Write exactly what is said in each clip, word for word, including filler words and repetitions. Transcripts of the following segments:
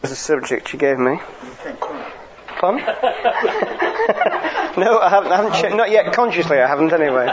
was the subject you gave me. Fun? No, I haven't, I haven't checked, not yet consciously, I haven't anyway.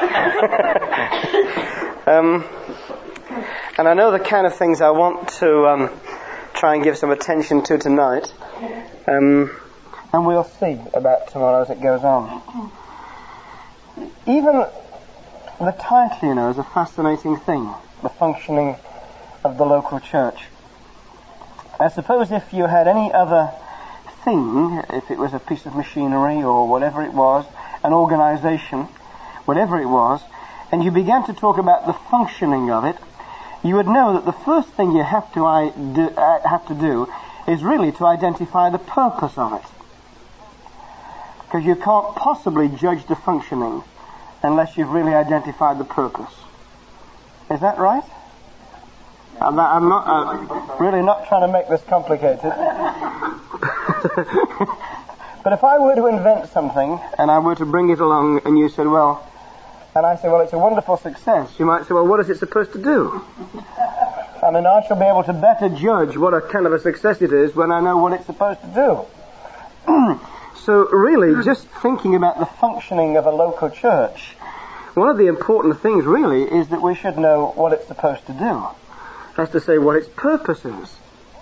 um, and I know the kind of things I want to um, try and give some attention to tonight. Um, and we'll see about tomorrow as it goes on. Even the title, you know, is a fascinating thing, the functioning of the local church. I suppose if you had any other thing, if it was a piece of machinery or whatever it was, an organisation, whatever it was, and you began to talk about the functioning of it, you would know that the first thing you have to, I do, uh, have to do is really to identify the purpose of it. Because you can't possibly judge the functioning unless you've really identified the purpose. Is that right? I'm not, I'm not uh, really not trying to make this complicated. But if I were to invent something and I were to bring it along and you said, well, and I say, well, it's a wonderful success, you might say, well, what is it supposed to do? I mean, I shall be able to better judge what a kind of a success it is when I know what it's supposed to do. So really, just thinking about the functioning of a local church, one of the important things really is that we should know what it's supposed to do. That's to say, what its purpose is.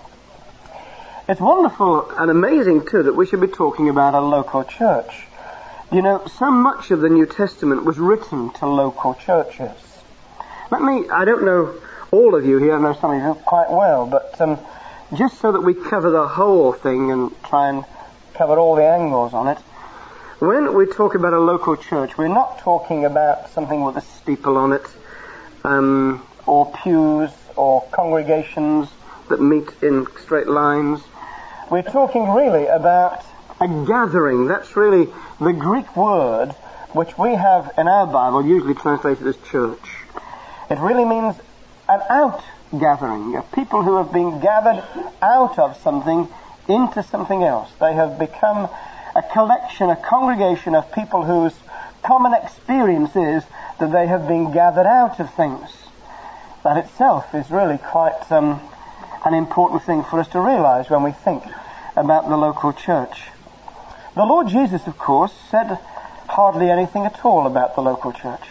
It's wonderful and amazing, too, that we should be talking about a local church. You know, so much of the New Testament was written to local churches. Let me, I don't know all of you here, I know some of you quite well, but um, just so that we cover the whole thing and try and cover all the angles on it, when we talk about a local church, we're not talking about something with a steeple on it, um, or pews, or congregations that meet in straight lines. We're talking really about a gathering. That's really the Greek word which we have in our Bible usually translated as church. It really means an out gathering, of people who have been gathered out of something into something else. They have become a collection, a congregation of people whose common experience is that they have been gathered out of things. That itself is really quite um, an important thing for us to realize when we think about the local church. The Lord Jesus, of course, said hardly anything at all about the local church.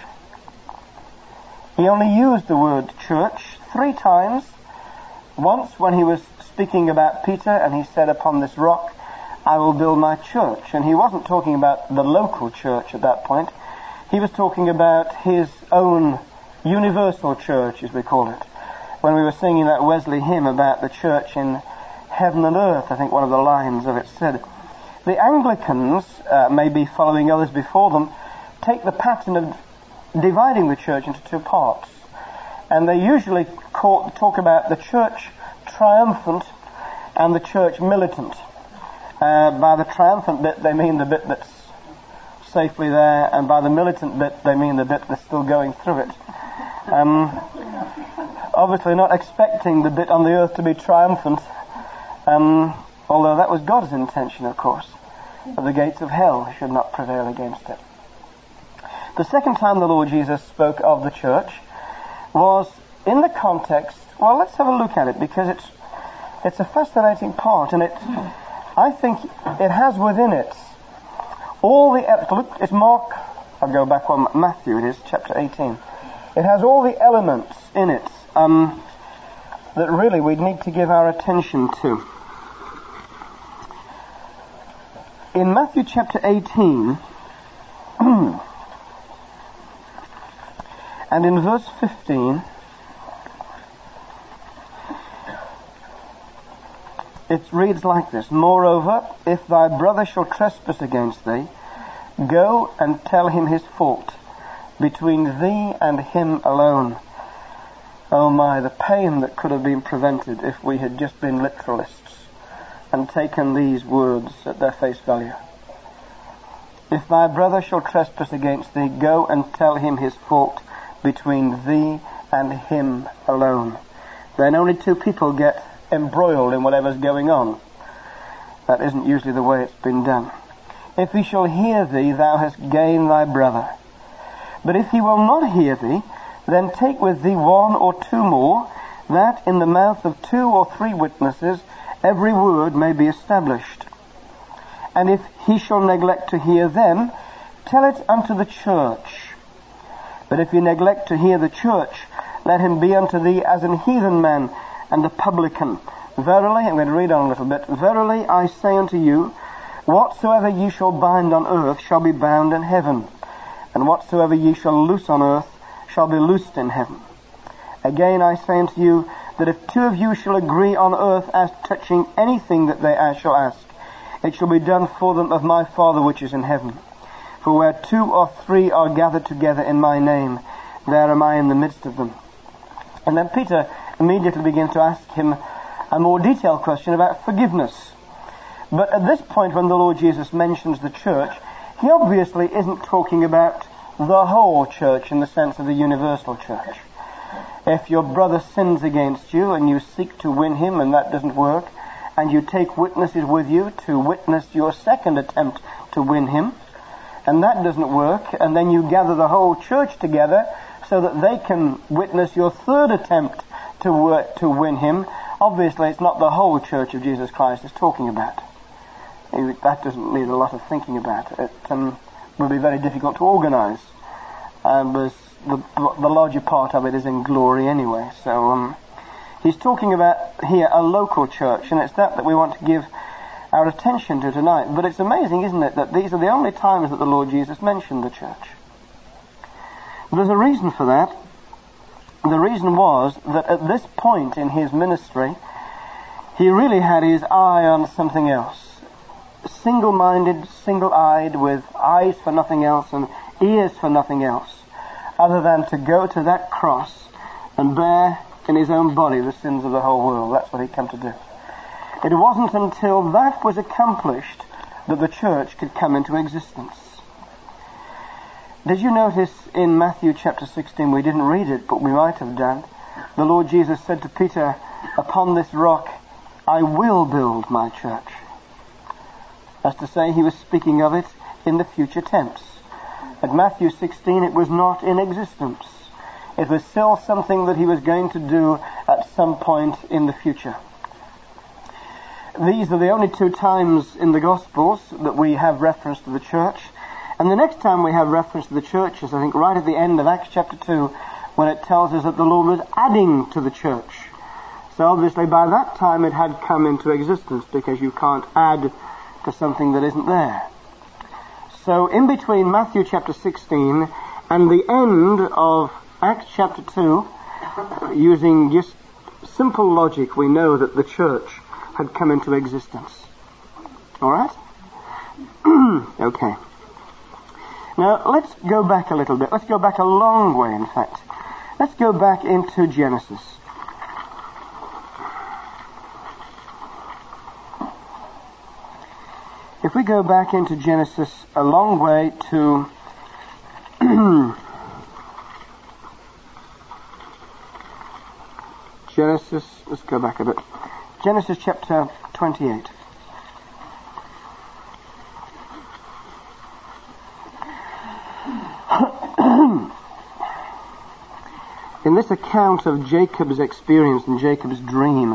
He only used the word church three times. Once when he was speaking about Peter, and he said, upon this rock I will build my church. And he wasn't talking about the local church at that point. He was talking about his own universal church, as we call it. When we were singing that Wesley hymn about the church in heaven and earth, I think one of the lines of it said, the Anglicans, uh, maybe following others before them, take the pattern of dividing the church into two parts. And they usually call, talk about the church triumphant and the church militant. Uh, by the triumphant bit, they mean the bit that's safely there, and by the militant bit, they mean the bit that's still going through it. Um, obviously not expecting the bit on the earth to be triumphant, um, although that was God's intention, of course, that the gates of hell should not prevail against it. The second time the Lord Jesus spoke of the church was in the context, well, let's have a look at it, because it's it's a fascinating part, and it, I think it has within it all the, look, it's Mark, I'll go back one, Matthew it is, chapter eighteen. It has all the elements in it um, that really we need to give our attention to. In Matthew chapter eighteen, and in verse fifteen, it reads like this, moreover, if thy brother shall trespass against thee, go and tell him his fault, between thee and him alone. Oh my, the pain that could have been prevented if we had just been literalists and taken these words at their face value. If thy brother shall trespass against thee, go and tell him his fault between thee and him alone. Then only two people get embroiled in whatever's going on. That isn't usually the way it's been done. If he shall hear thee, thou hast gained thy brother. But if he will not hear thee, then take with thee one or two more, that in the mouth of two or three witnesses every word may be established. And if he shall neglect to hear them, tell it unto the church. But if he neglect to hear the church, let him be unto thee as an heathen man and a publican. Verily, I'm going to read on a little bit. Verily I say unto you, whatsoever ye shall bind on earth shall be bound in heaven, and whatsoever ye shall loose on earth shall be loosed in heaven. Again I say unto you, that if two of you shall agree on earth as touching anything that they shall ask, it shall be done for them of my Father which is in heaven. For where two or three are gathered together in my name, there am I in the midst of them. And then Peter immediately begins to ask him a more detailed question about forgiveness. But at this point, when the Lord Jesus mentions the church, he obviously isn't talking about the whole church in the sense of the universal church. If your brother sins against you and you seek to win him and that doesn't work, and you take witnesses with you to witness your second attempt to win him, and that doesn't work, and then you gather the whole church together so that they can witness your third attempt to work, to win him, obviously it's not the whole church of Jesus Christ it's talking about. That doesn't need a lot of thinking about. It um, will be very difficult to organize. Um, the, the larger part of it is in glory anyway. So um, he's talking about here a local church, and it's that that we want to give our attention to tonight. But it's amazing, isn't it, that these are the only times that the Lord Jesus mentioned the church. There's a reason for that. The reason was that at this point in his ministry, he really had his eye on something else. Single-minded, single-eyed, with eyes for nothing else and ears for nothing else, other than to go to that cross and bear in his own body the sins of the whole world. That's what he'd come to do. It wasn't until that was accomplished that the church could come into existence. Did you notice in Matthew chapter sixteen, we didn't read it, but we might have done, the Lord Jesus said to Peter, upon this rock I will build my church. That's to say, he was speaking of it in the future tense. At Matthew sixteen, it was not in existence. It was still something that he was going to do at some point in the future. These are the only two times in the Gospels that we have reference to the church. And the next time we have reference to the church is, I think, right at the end of Acts chapter two, when it tells us that the Lord was adding to the church. So obviously by that time it had come into existence, because you can't add to something that isn't there. So in between Matthew chapter sixteen and the end of Acts chapter two, using just simple logic, we know that the church had come into existence. Alright? Okay. Now let's go back a little bit. Let's go back a long way, in fact. Let's go back into Genesis. If we go back into Genesis a long way to Genesis, let's go back a bit. Genesis chapter twenty-eight. In this account of Jacob's experience and Jacob's dream,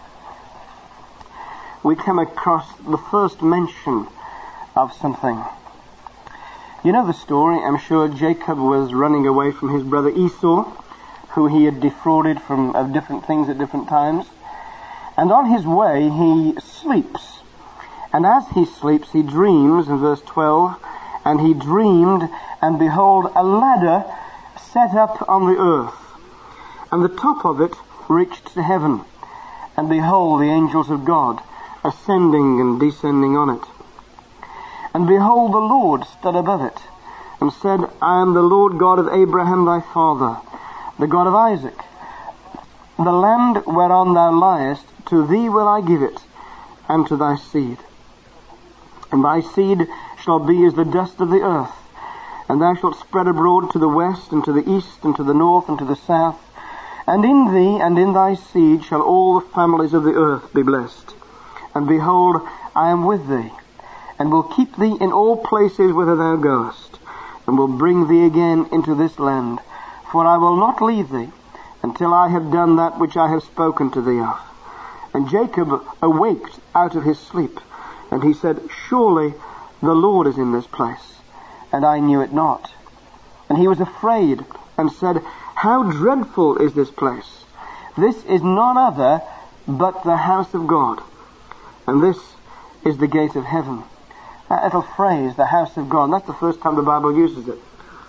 we come across the first mention of something. You know the story, I'm sure. Jacob was running away from his brother Esau, who he had defrauded from of different things at different times. And on his way he sleeps. And as he sleeps he dreams, in verse twelve, and he dreamed, and behold, a ladder set up on the earth, and the top of it reached to heaven. And behold, the angels of God ascending and descending on it. And behold, the Lord stood above it, and said, I am the Lord God of Abraham thy father, the God of Isaac. The land whereon thou liest, to thee will I give it, and to thy seed. And thy seed shall be as the dust of the earth, and thou shalt spread abroad to the west, and to the east, and to the north, and to the south. And in thee and in thy seed shall all the families of the earth be blessed. And behold, I am with thee, and will keep thee in all places whither thou goest, and will bring thee again into this land. For I will not leave thee, until I have done that which I have spoken to thee of. And Jacob awaked out of his sleep, and he said, surely the Lord is in this place, and I knew it not. And he was afraid, and said, how dreadful is this place! This is none other but the house of God, and this is the gate of heaven. That little phrase, the house of God, that's the first time the Bible uses it.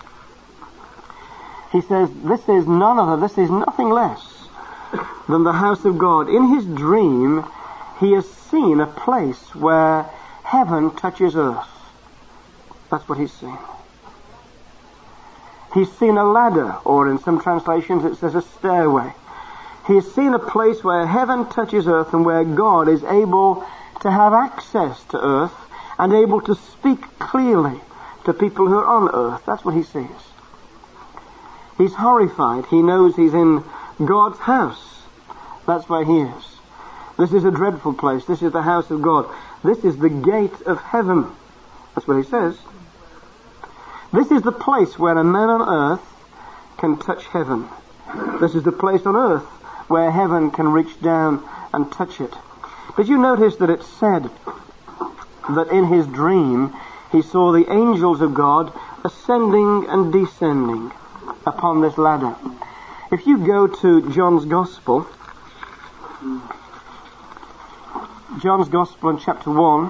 He says, this is none other, this is nothing less than the house of God. In his dream, he has seen a place where heaven touches earth. That's what he's seen. He's seen a ladder, or in some translations it says a stairway. He's seen a place where heaven touches earth and where God is able to have access to earth and able to speak clearly to people who are on earth. That's what he sees. He's horrified. He knows he's in God's house. That's where he is. This is a dreadful place. This is the house of God. This is the gate of heaven. That's what he says. This is the place where a man on earth can touch heaven. This is the place on earth where heaven can reach down and touch it. Did you notice that it said that in his dream he saw the angels of God ascending and descending upon this ladder? If you go to John's Gospel, John's Gospel in chapter one,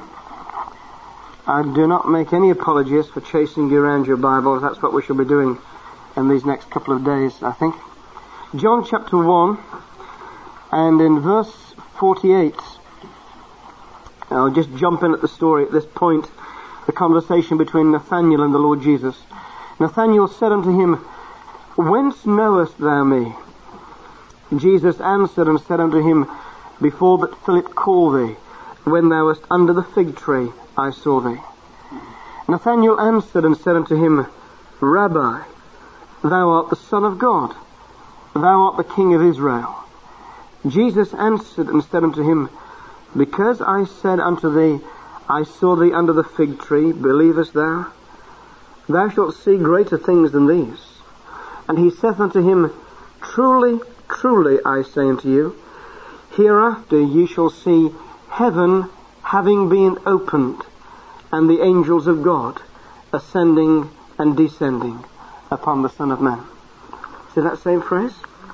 I do not make any apologies for chasing you around your Bibles. That's what we shall be doing in these next couple of days, I think. John chapter one, and in verse forty-eight, I'll just jump in at the story at this point, the conversation between Nathanael and the Lord Jesus. Nathanael said unto him, whence knowest thou me? Jesus answered and said unto him, before that Philip called thee, when thou wast under the fig tree, I saw thee. Nathanael answered and said unto him, Rabbi, thou art the Son of God, thou art the King of Israel. Jesus answered and said unto him, because I said unto thee, I saw thee under the fig tree, believest thou? Thou shalt see greater things than these. And he saith unto him, truly, truly, I say unto you, hereafter ye shall see heaven having been opened, and the angels of God ascending and descending upon the Son of Man. See that same phrase?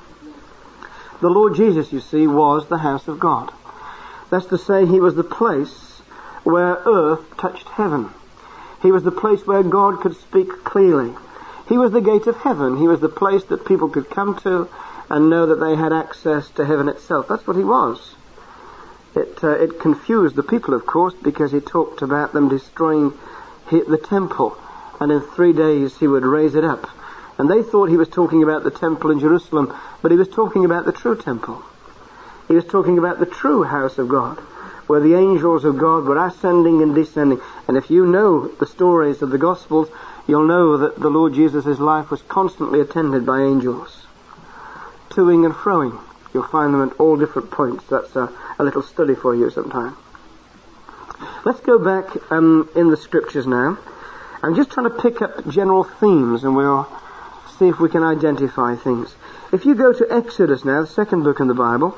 The Lord Jesus, you see, was the house of God. That's to say, he was the place where earth touched heaven. He was the place where God could speak clearly. He was the gate of heaven. He was the place that people could come to and know that they had access to heaven itself. That's what he was. It, uh, it confused the people, of course, because he talked about them destroying the temple, and in three days he would raise it up. And they thought he was talking about the temple in Jerusalem, but he was talking about the true temple. He was talking about the true house of God, where the angels of God were ascending and descending. And if you know the stories of the Gospels, you'll know that the Lord Jesus' life was constantly attended by angels, toing and froing. You'll find them at all different points. That's a, a little study for you sometime. Let's go back um, in the Scriptures now. I'm just trying to pick up general themes, and we'll see if we can identify things. If you go to Exodus now, the second book in the Bible,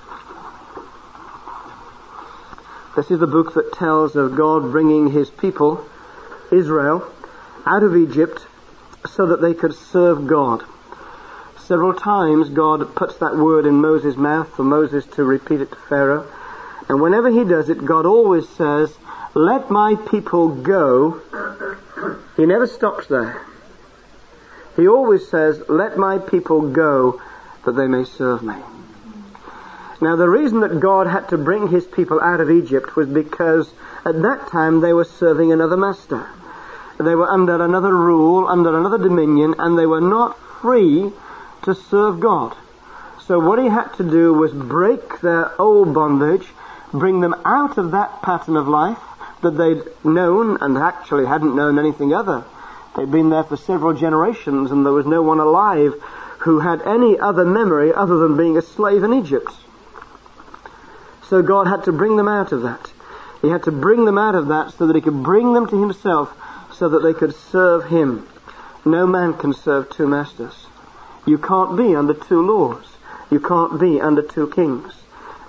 this is the book that tells of God bringing his people, Israel, out of Egypt so that they could serve God. Several times God puts that word in Moses' mouth for Moses to repeat it to Pharaoh. And whenever he does it, God always says, let my people go. He never stops there. He always says, let my people go that they may serve me. Now the reason that God had to bring his people out of Egypt was because at that time they were serving another master. They were under another rule, under another dominion, and they were not free to serve God. So what he had to do was break their old bondage, bring them out of that pattern of life that they'd known and actually hadn't known anything other. They'd been there for several generations, and there was no one alive who had any other memory other than being a slave in Egypt. So God had to bring them out of that. He had to bring them out of that so that he could bring them to himself so that they could serve him. No man can serve two masters. You can't be under two lords. You can't be under two kings.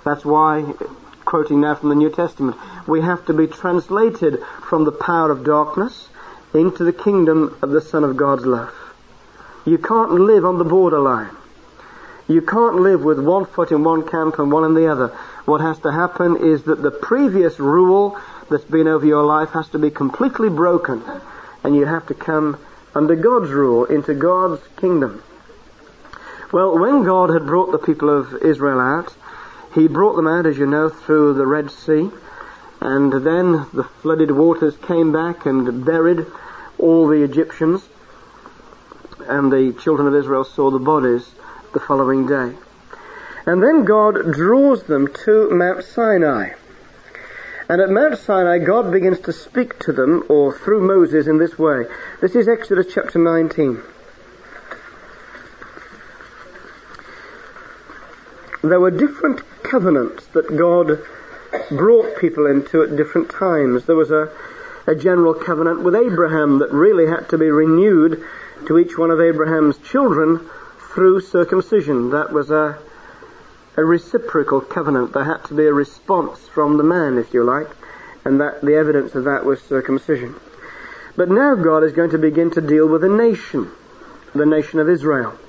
That's why, quoting now from the New Testament, we have to be translated from the power of darkness into the kingdom of the Son of God's love. You can't live on the borderline. You can't live with one foot in one camp and one in the other. What has to happen is that the previous rule that's been over your life has to be completely broken, and you have to come under God's rule, into God's kingdom. Well, when God had brought the people of Israel out, He brought them out, as you know, through the Red Sea, and then the flooded waters came back and buried all the Egyptians, and the children of Israel saw the bodies the following day. And then God draws them to Mount Sinai. And at Mount Sinai, God begins to speak to them, or through Moses, in this way. This is Exodus chapter nineteen. There were different covenants that God brought people into at different times. There was a, a general covenant with Abraham that really had to be renewed to each one of Abraham's children through circumcision. That was a a reciprocal covenant. There had to be a response from the man, if you like, and that the evidence of that was circumcision. But now God is going to begin to deal with a nation, the nation of Israel.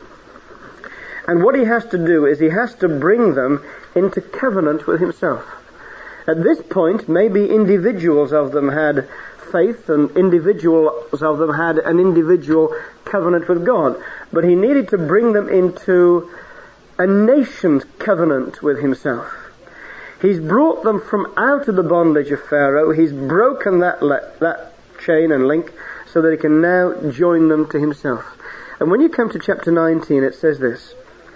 And what He has to do is He has to bring them into covenant with Himself. At this point, maybe individuals of them had faith and individuals of them had an individual covenant with God. But He needed to bring them into a nation's covenant with Himself. He's brought them from out of the bondage of Pharaoh. He's broken that le- that chain and link so that He can now join them to Himself. And when you come to chapter nineteen, it says this.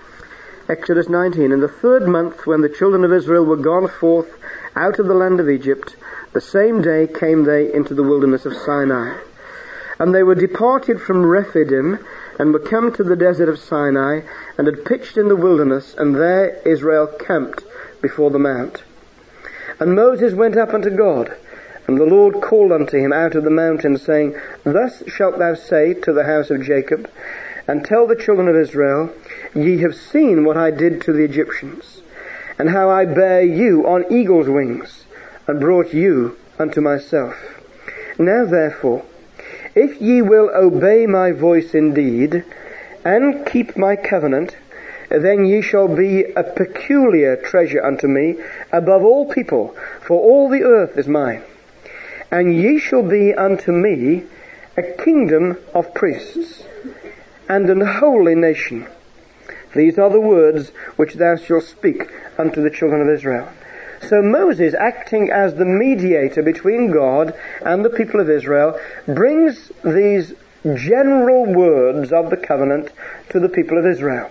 Exodus nineteen, in the third month, when the children of Israel were gone forth out of the land of Egypt, the same day came they into the wilderness of Sinai. And they were departed from Rephidim, and were come to the desert of Sinai, and had pitched in the wilderness, and there Israel camped before the mount. And Moses went up unto God, and the Lord called unto him out of the mountain, saying, Thus shalt thou say to the house of Jacob, and tell the children of Israel, Ye have seen what I did to the Egyptians, and how I bare you on eagle's wings, and brought you unto myself. Now therefore, if ye will obey my voice indeed, and keep my covenant, then ye shall be a peculiar treasure unto me above all people, for all the earth is mine. And ye shall be unto me a kingdom of priests, and an holy nation. These are the words which thou shalt speak unto the children of Israel. So Moses, acting as the mediator between God and the people of Israel, brings these general words of the covenant to the people of Israel.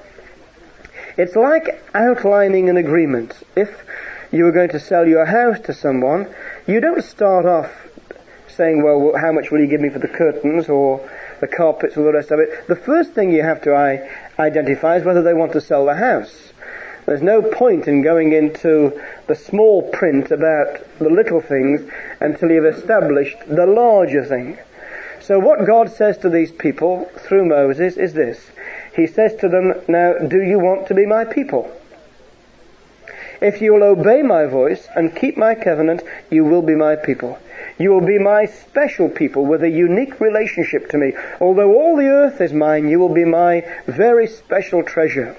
It's like outlining an agreement. If you were going to sell your house to someone, you don't start off saying, well, how much will you give me for the curtains or the carpets or the rest of it. The first thing you have to I, identify is whether they want to sell the house. There's no point in going into the small print about the little things until you've established the larger thing. So what God says to these people through Moses is this. He says to them, now, do you want to be my people? If you will obey my voice and keep my covenant, you will be my people. You will be my special people with a unique relationship to me. Although all the earth is mine, you will be my very special treasure.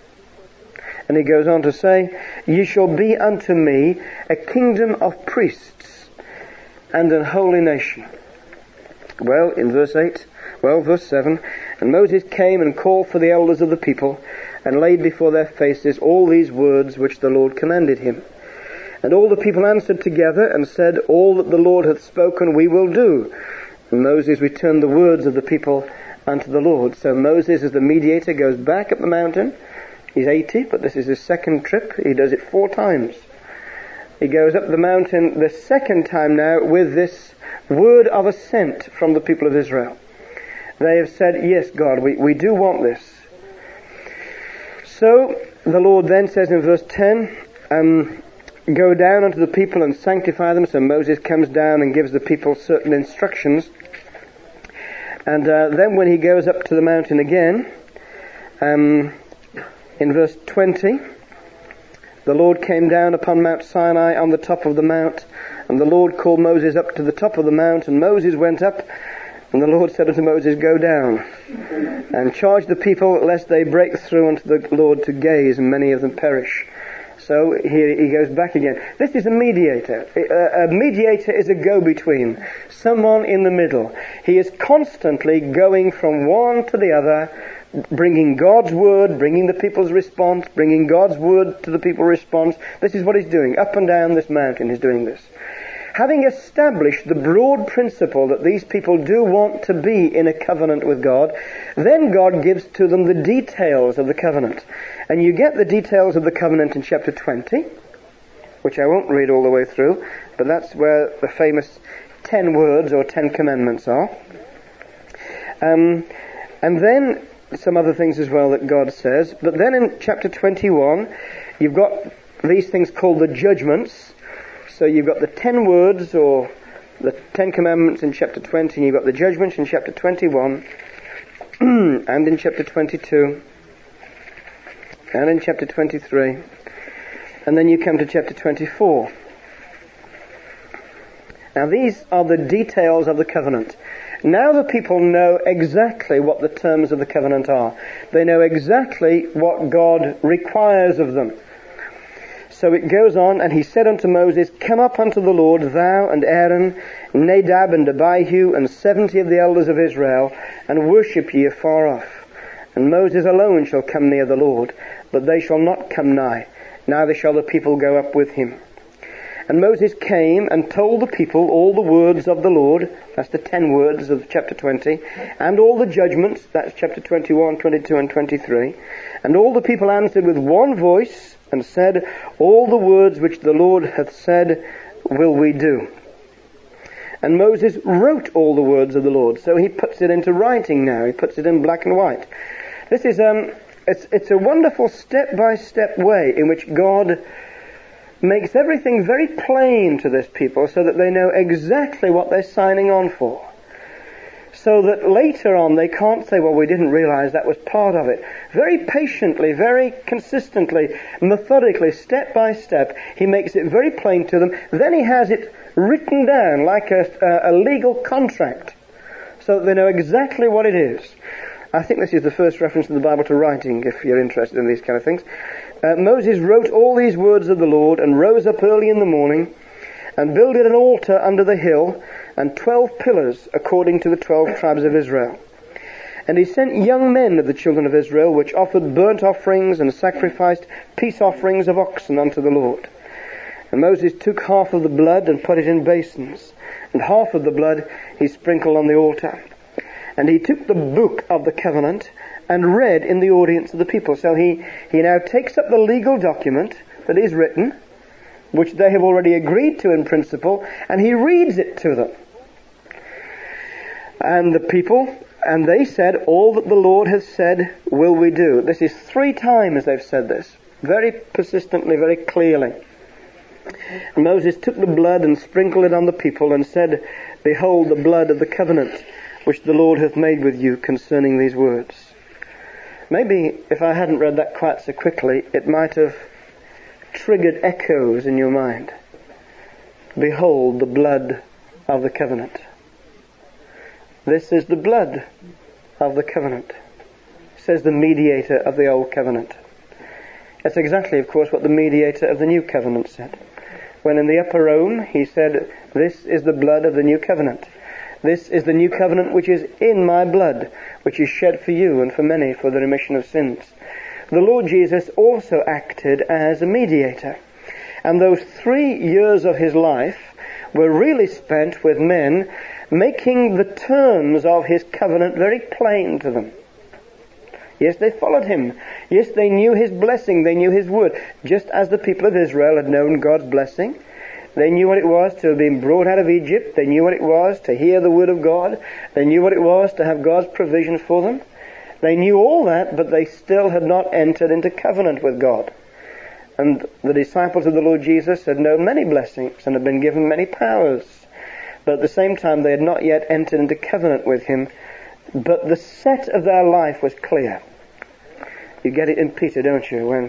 And he goes on to say, Ye shall be unto me a kingdom of priests and an holy nation. Well, in verse eight, well, verse seven, And Moses came and called for the elders of the people, and laid before their faces all these words which the Lord commanded him. And all the people answered together and said, All that the Lord hath spoken we will do. And Moses returned the words of the people unto the Lord. So Moses, as the mediator, goes back up the mountain. He's eighty, but this is his second trip. He does it four times. He goes up the mountain the second time now with this word of assent from the people of Israel. They have said, yes, God, we, we do want this. So the Lord then says in verse ten, um, Go down unto the people and sanctify them. So Moses comes down and gives the people certain instructions. And uh, then when he goes up to the mountain again, um, in verse twenty, the Lord came down upon Mount Sinai on the top of the mount, and the Lord called Moses up to the top of the mount, and Moses went up, and the Lord said unto Moses, Go down, and charge the people, lest they break through unto the Lord to gaze, and many of them perish. So here he goes back again. This is a mediator. A mediator is a go-between, someone in the middle. He is constantly going from one to the other, bringing God's word, bringing the people's response, bringing God's word to the people's response. This is what he's doing. Up and down this mountain he's doing this. Having established the broad principle that these people do want to be in a covenant with God, then God gives to them the details of the covenant. And you get the details of the covenant in chapter twenty, which I won't read all the way through, but that's where the famous ten words or ten commandments are. Um, and then some other things as well that God says. But then in chapter twenty-one, you've got these things called the judgments. So you've got the ten words or the ten commandments in chapter twenty, and you've got the judgments in chapter twenty-one, and in chapter twenty-two, and in chapter twenty-three, and then you come to chapter twenty-four. Now these are the details of the covenant. Now the people know exactly what the terms of the covenant are. They know exactly what God requires of them. So it goes on, and he said unto Moses, Come up unto the Lord, thou and Aaron, Nadab and Abihu, and seventy of the elders of Israel, and worship ye afar off. And Moses alone shall come near the Lord, but they shall not come nigh, neither shall the people go up with him. And Moses came and told the people all the words of the Lord, that's the ten words of chapter twenty, and all the judgments, that's chapter twenty-one, twenty-two, and twenty-three. And all the people answered with one voice, and said, All the words which the Lord hath said will we do. And Moses wrote all the words of the Lord. So he puts it into writing now. He puts it in black and white. This is um, it's it's a wonderful step-by-step way in which God makes everything very plain to this people so that they know exactly what they're signing on for. So that later on they can't say, well, we didn't realize that was part of it. Very patiently, very consistently, methodically, step by step, he makes it very plain to them. Then he has it written down like a, a legal contract so that they know exactly what it is. I think this is the first reference in the Bible to writing, if you're interested in these kind of things. Uh, Moses wrote all these words of the Lord and rose up early in the morning and builded an altar under the hill and twelve pillars according to the twelve tribes of Israel. And he sent young men of the children of Israel, which offered burnt offerings and sacrificed peace offerings of oxen unto the Lord. And Moses took half of the blood and put it in basins, and half of the blood he sprinkled on the altar. And he took the book of the covenant and read in the audience of the people. So he, he now takes up the legal document that is written, which they have already agreed to in principle, and he reads it to them. And the people, and they said, all that the Lord has said will we do. This is three times they've said this, very persistently, very clearly. And Moses took the blood and sprinkled it on the people and said, Behold the blood of the covenant which the Lord hath made with you concerning these words. Maybe if I hadn't read that quite so quickly, it might have triggered echoes in your mind. Behold the blood of the covenant. This is the blood of the covenant, says the mediator of the old covenant. That's exactly, of course, what the mediator of the new covenant said. When in the upper room he said, This is the blood of the new covenant. This is the new covenant which is in my blood, which is shed for you and for many for the remission of sins. The Lord Jesus also acted as a mediator. And those three years of his life were really spent with men making the terms of his covenant very plain to them. Yes, they followed him. Yes, they knew his blessing. They knew his word. Just as the people of Israel had known God's blessing. They knew what it was to have been brought out of Egypt. They knew what it was to hear the word of God. They knew what it was to have God's provision for them. They knew all that, but they still had not entered into covenant with God. And the disciples of the Lord Jesus had known many blessings and had been given many powers. But at the same time, they had not yet entered into covenant with him. But the set of their life was clear. You get it in Peter, don't you? When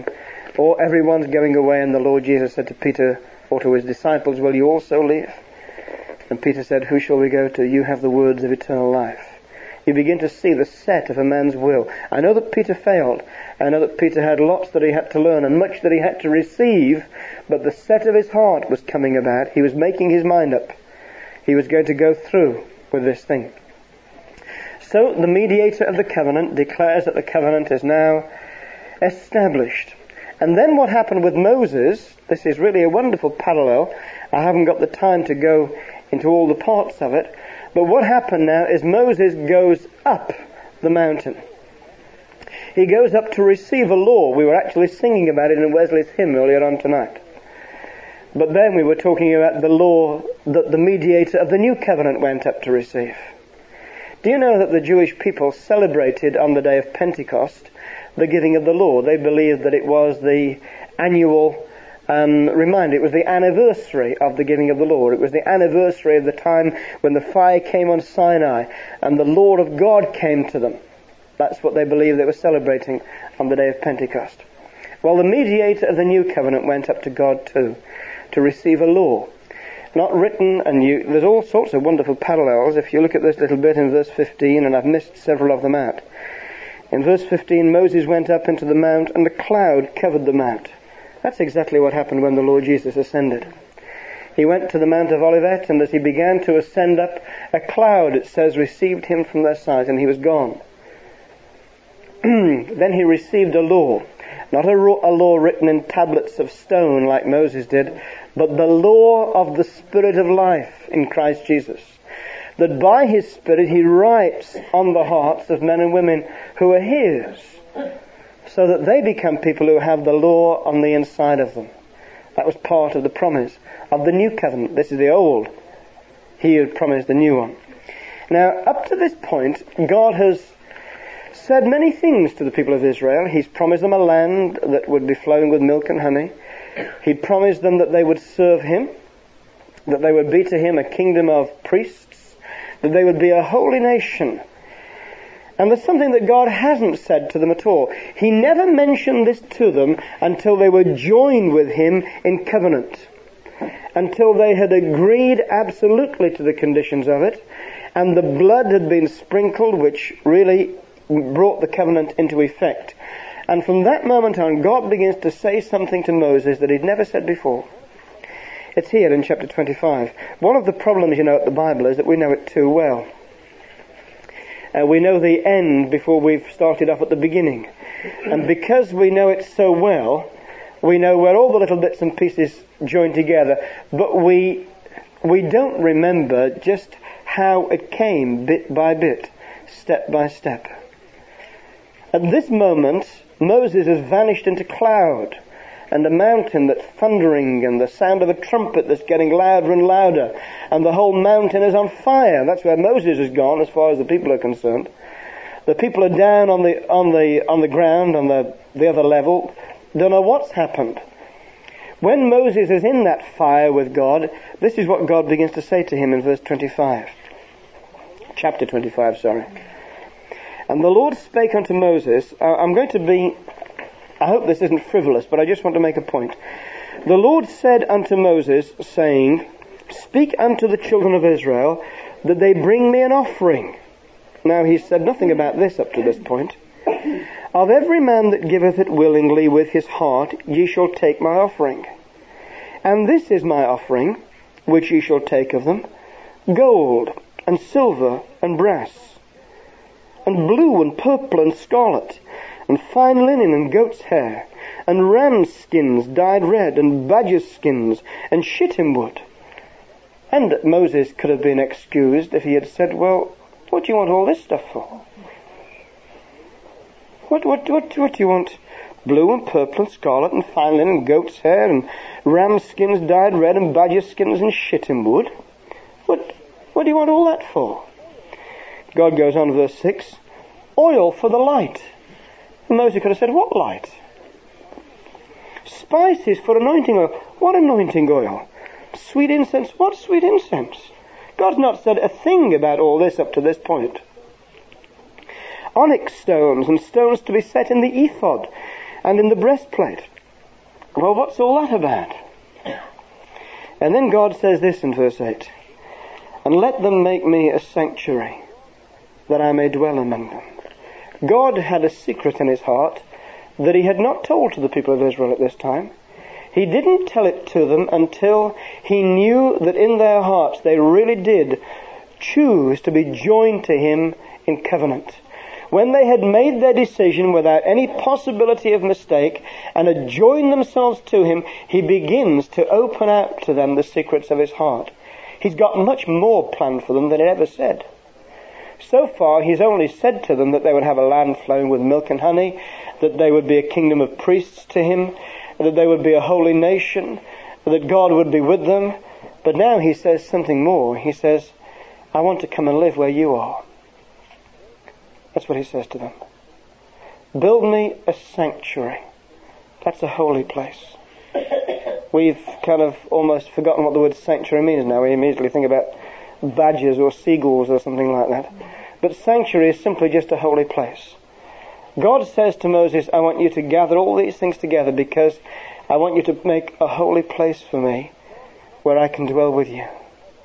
Or everyone's going away, and the Lord Jesus said to Peter or to his disciples, will you also leave? And Peter said, who shall we go to? You have the words of eternal life. You begin to see the set of a man's will. I know that Peter failed. I know that Peter had lots that he had to learn and much that he had to receive, but the set of his heart was coming about. He was making his mind up. He was going to go through with this thing. So the mediator of the covenant declares that the covenant is now established. And then what happened with Moses, this is really a wonderful parallel. I haven't got the time to go into all the parts of it. But what happened now is Moses goes up the mountain. He goes up to receive a law. We were actually singing about it in Wesley's hymn earlier on tonight. But then we were talking about the law that the mediator of the new covenant went up to receive. Do you know that the Jewish people celebrated on the day of Pentecost the giving of the law? They believed that it was the annual Um, reminder, it was the anniversary of the giving of the law. It was the anniversary of the time when the fire came on Sinai and the law of God came to them. That's what they believed they were celebrating on the day of Pentecost. Well, the mediator of the new covenant went up to God too, to receive a law. Not written, and you, there's all sorts of wonderful parallels. If you look at this little bit in verse fifteen, and I've missed several of them out. In verse fifteen, Moses went up into the mount and the cloud covered the mount. That's exactly what happened when the Lord Jesus ascended. He went to the Mount of Olivet, and as he began to ascend up, a cloud, it says, received him from their sight, and he was gone. Then he received a law, not a, a law written in tablets of stone like Moses did, but the law of the Spirit of life in Christ Jesus. That by his Spirit he writes on the hearts of men and women who are his, so that they become people who have the law on the inside of them. That was part of the promise of the new covenant. This is the old. He had promised the new one. Now, up to this point, God has said many things to the people of Israel. He's promised them a land that would be flowing with milk and honey. He promised them that they would serve him, that they would be to him a kingdom of priests, that they would be a holy nation. And there's something that God hasn't said to them at all. He never mentioned this to them until they were joined with him in covenant. Until they had agreed absolutely to the conditions of it, and the blood had been sprinkled, which really brought the covenant into effect. And from that moment on, God begins to say something to Moses that he'd never said before. It's here in chapter twenty-five. One of the problems, you know, at the Bible is that we know it too well. Uh, we know the end before we've started off at the beginning. And because we know it so well, we know where all the little bits and pieces join together, but we we don't remember just how it came bit by bit, step by step. At this moment, Moses has vanished into cloud, and a mountain that's thundering, and the sound of a trumpet that's getting louder and louder, and the whole mountain is on fire. That's where Moses has gone, as far as the people are concerned. The people are down on the on the on the ground, on the the other level, don't know what's happened. When Moses is in that fire with God, this is what God begins to say to him in verse twenty-five, chapter twenty-five. Sorry. And the Lord spake unto Moses. Uh, I'm going to be. I hope this isn't frivolous, but I just want to make a point. The Lord said unto Moses, saying, Speak unto the children of Israel, that they bring me an offering. Now he said nothing about this up to this point. Of every man that giveth it willingly with his heart, ye shall take my offering. And this is my offering, which ye shall take of them, gold, and silver, and brass, and blue, and purple, and scarlet, and fine linen, and goat's hair, and ram's skins dyed red, and badger's skins, and shittim wood. And Moses could have been excused if he had said, well, what do you want all this stuff for? What, what, what, what do you want? Blue and purple and scarlet and fine linen and goat's hair and ram's skins dyed red and badger's skins and shittim wood? What, what do you want all that for? God goes on, verse six, oil for the light. And Moses could have said, what light? Spices for anointing oil. What anointing oil? Sweet incense. What sweet incense? God's not said a thing about all this up to this point. Onyx stones and stones to be set in the ephod and in the breastplate. Well, what's all that about? And then God says this in verse eight. And let them make me a sanctuary, that I may dwell among them. God had a secret in his heart that he had not told to the people of Israel at this time. He didn't tell it to them until he knew that in their hearts they really did choose to be joined to him in covenant. When they had made their decision without any possibility of mistake and had joined themselves to him, he begins to open out to them the secrets of his heart. He's got much more planned for them than he ever said. So far, he's only said to them that they would have a land flowing with milk and honey, that they would be a kingdom of priests to him, that they would be a holy nation, that God would be with them. But now he says something more. He says, I want to come and live where you are. That's what he says to them. Build me a sanctuary. That's a holy place. We've kind of almost forgotten what the word sanctuary means now. We immediately think about badgers or seagulls or something like that. But sanctuary is simply just a holy place. God says to Moses, I want you to gather all these things together because I want you to make a holy place for me where I can dwell with you.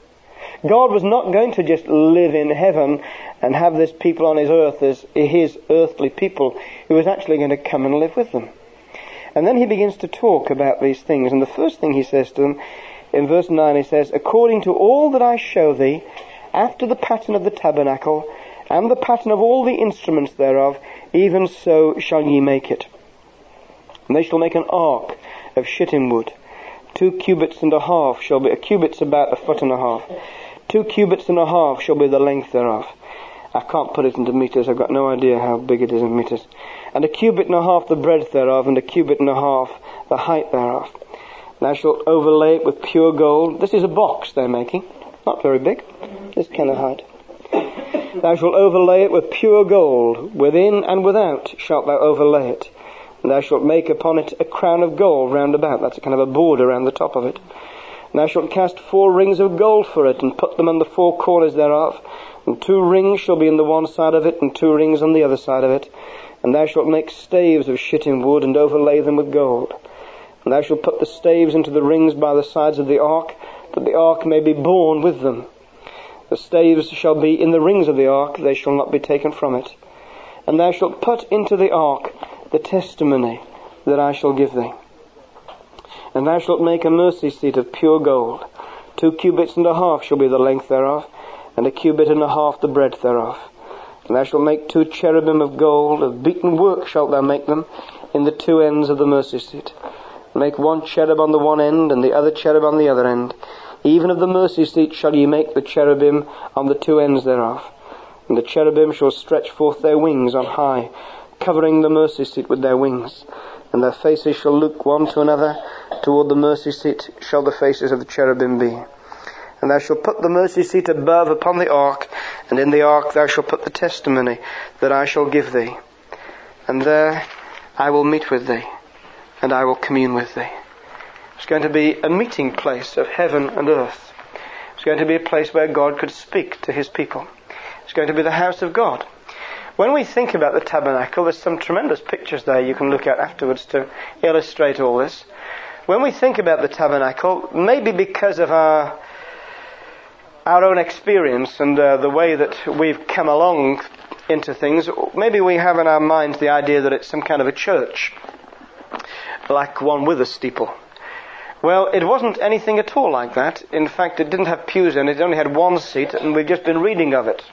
God was not going to just live in heaven and have this people on his earth as his earthly people. He was actually going to come and live with them. And then he begins to talk about these things. And the first thing he says to them, in verse nine, he says, according to all that I show thee, after the pattern of the tabernacle, and the pattern of all the instruments thereof, even so shall ye make it. And they shall make an ark of shittim wood. Two cubits and a half shall be, a cubit's about a foot and a half. Two cubits and a half shall be the length thereof. I can't put it into meters, I've got no idea how big it is in meters. And a cubit and a half the breadth thereof, and a cubit and a half the height thereof. Thou shalt overlay it with pure gold. This is a box they're making, not very big, this kind of height. Thou shalt overlay it with pure gold, within and without shalt thou overlay it. And thou shalt make upon it a crown of gold round about. That's a kind of a border around the top of it. And thou shalt cast four rings of gold for it, and put them on the four corners thereof. And two rings shall be in the one side of it, and two rings on the other side of it. And thou shalt make staves of shittim wood, and overlay them with gold. And thou shalt put the staves into the rings by the sides of the ark, that the ark may be borne with them. The staves shall be in the rings of the ark, they shall not be taken from it. And thou shalt put into the ark the testimony that I shall give thee. And thou shalt make a mercy seat of pure gold. Two cubits and a half shall be the length thereof, and a cubit and a half the breadth thereof. And thou shalt make two cherubim of gold, of beaten work shalt thou make them, in the two ends of the mercy seat. Make one cherub on the one end, and the other cherub on the other end. Even of the mercy seat shall ye make the cherubim on the two ends thereof. And the cherubim shall stretch forth their wings on high, covering the mercy seat with their wings. And their faces shall look one to another. Toward the mercy seat shall the faces of the cherubim be. And thou shalt put the mercy seat above upon the ark, and in the ark thou shalt put the testimony that I shall give thee. And there I will meet with thee, and I will commune with thee. It's going to be a meeting place of heaven and earth. It's going to be a place where God could speak to his people. It's going to be the house of God. When we think about the tabernacle, there's some tremendous pictures there you can look at afterwards to illustrate all this. When we think about the tabernacle, maybe because of our our own experience and uh, the way that we've come along into things, maybe we have in our minds the idea that it's some kind of a church, like one with a steeple. Well, it wasn't anything at all like that. In fact, it didn't have pews in it. It only had one seat, and we've just been reading of it.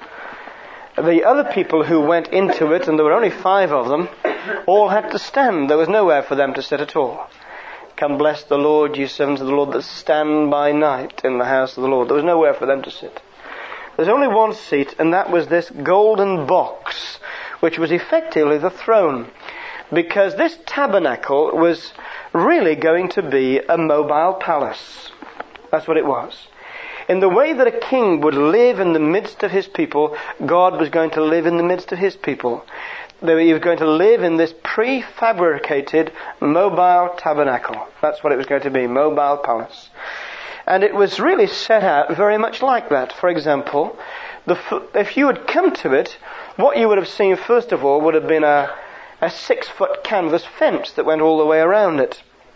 The other people who went into it, and there were only five of them, all had to stand. There was nowhere for them to sit at all. Come bless the Lord, ye servants of the Lord that stand by night in the house of the Lord. There was nowhere for them to sit. There's only one seat, and that was this golden box, which was effectively the throne. Because this tabernacle was really going to be a mobile palace. That's what it was. In the way that a king would live in the midst of his people, God was going to live in the midst of his people. He was going to live in this prefabricated mobile tabernacle. That's what it was going to be, mobile palace. And it was really set out very much like that. For example, the, if you had come to it, what you would have seen first of all would have been a, a six-foot canvas fence that went all the way around it.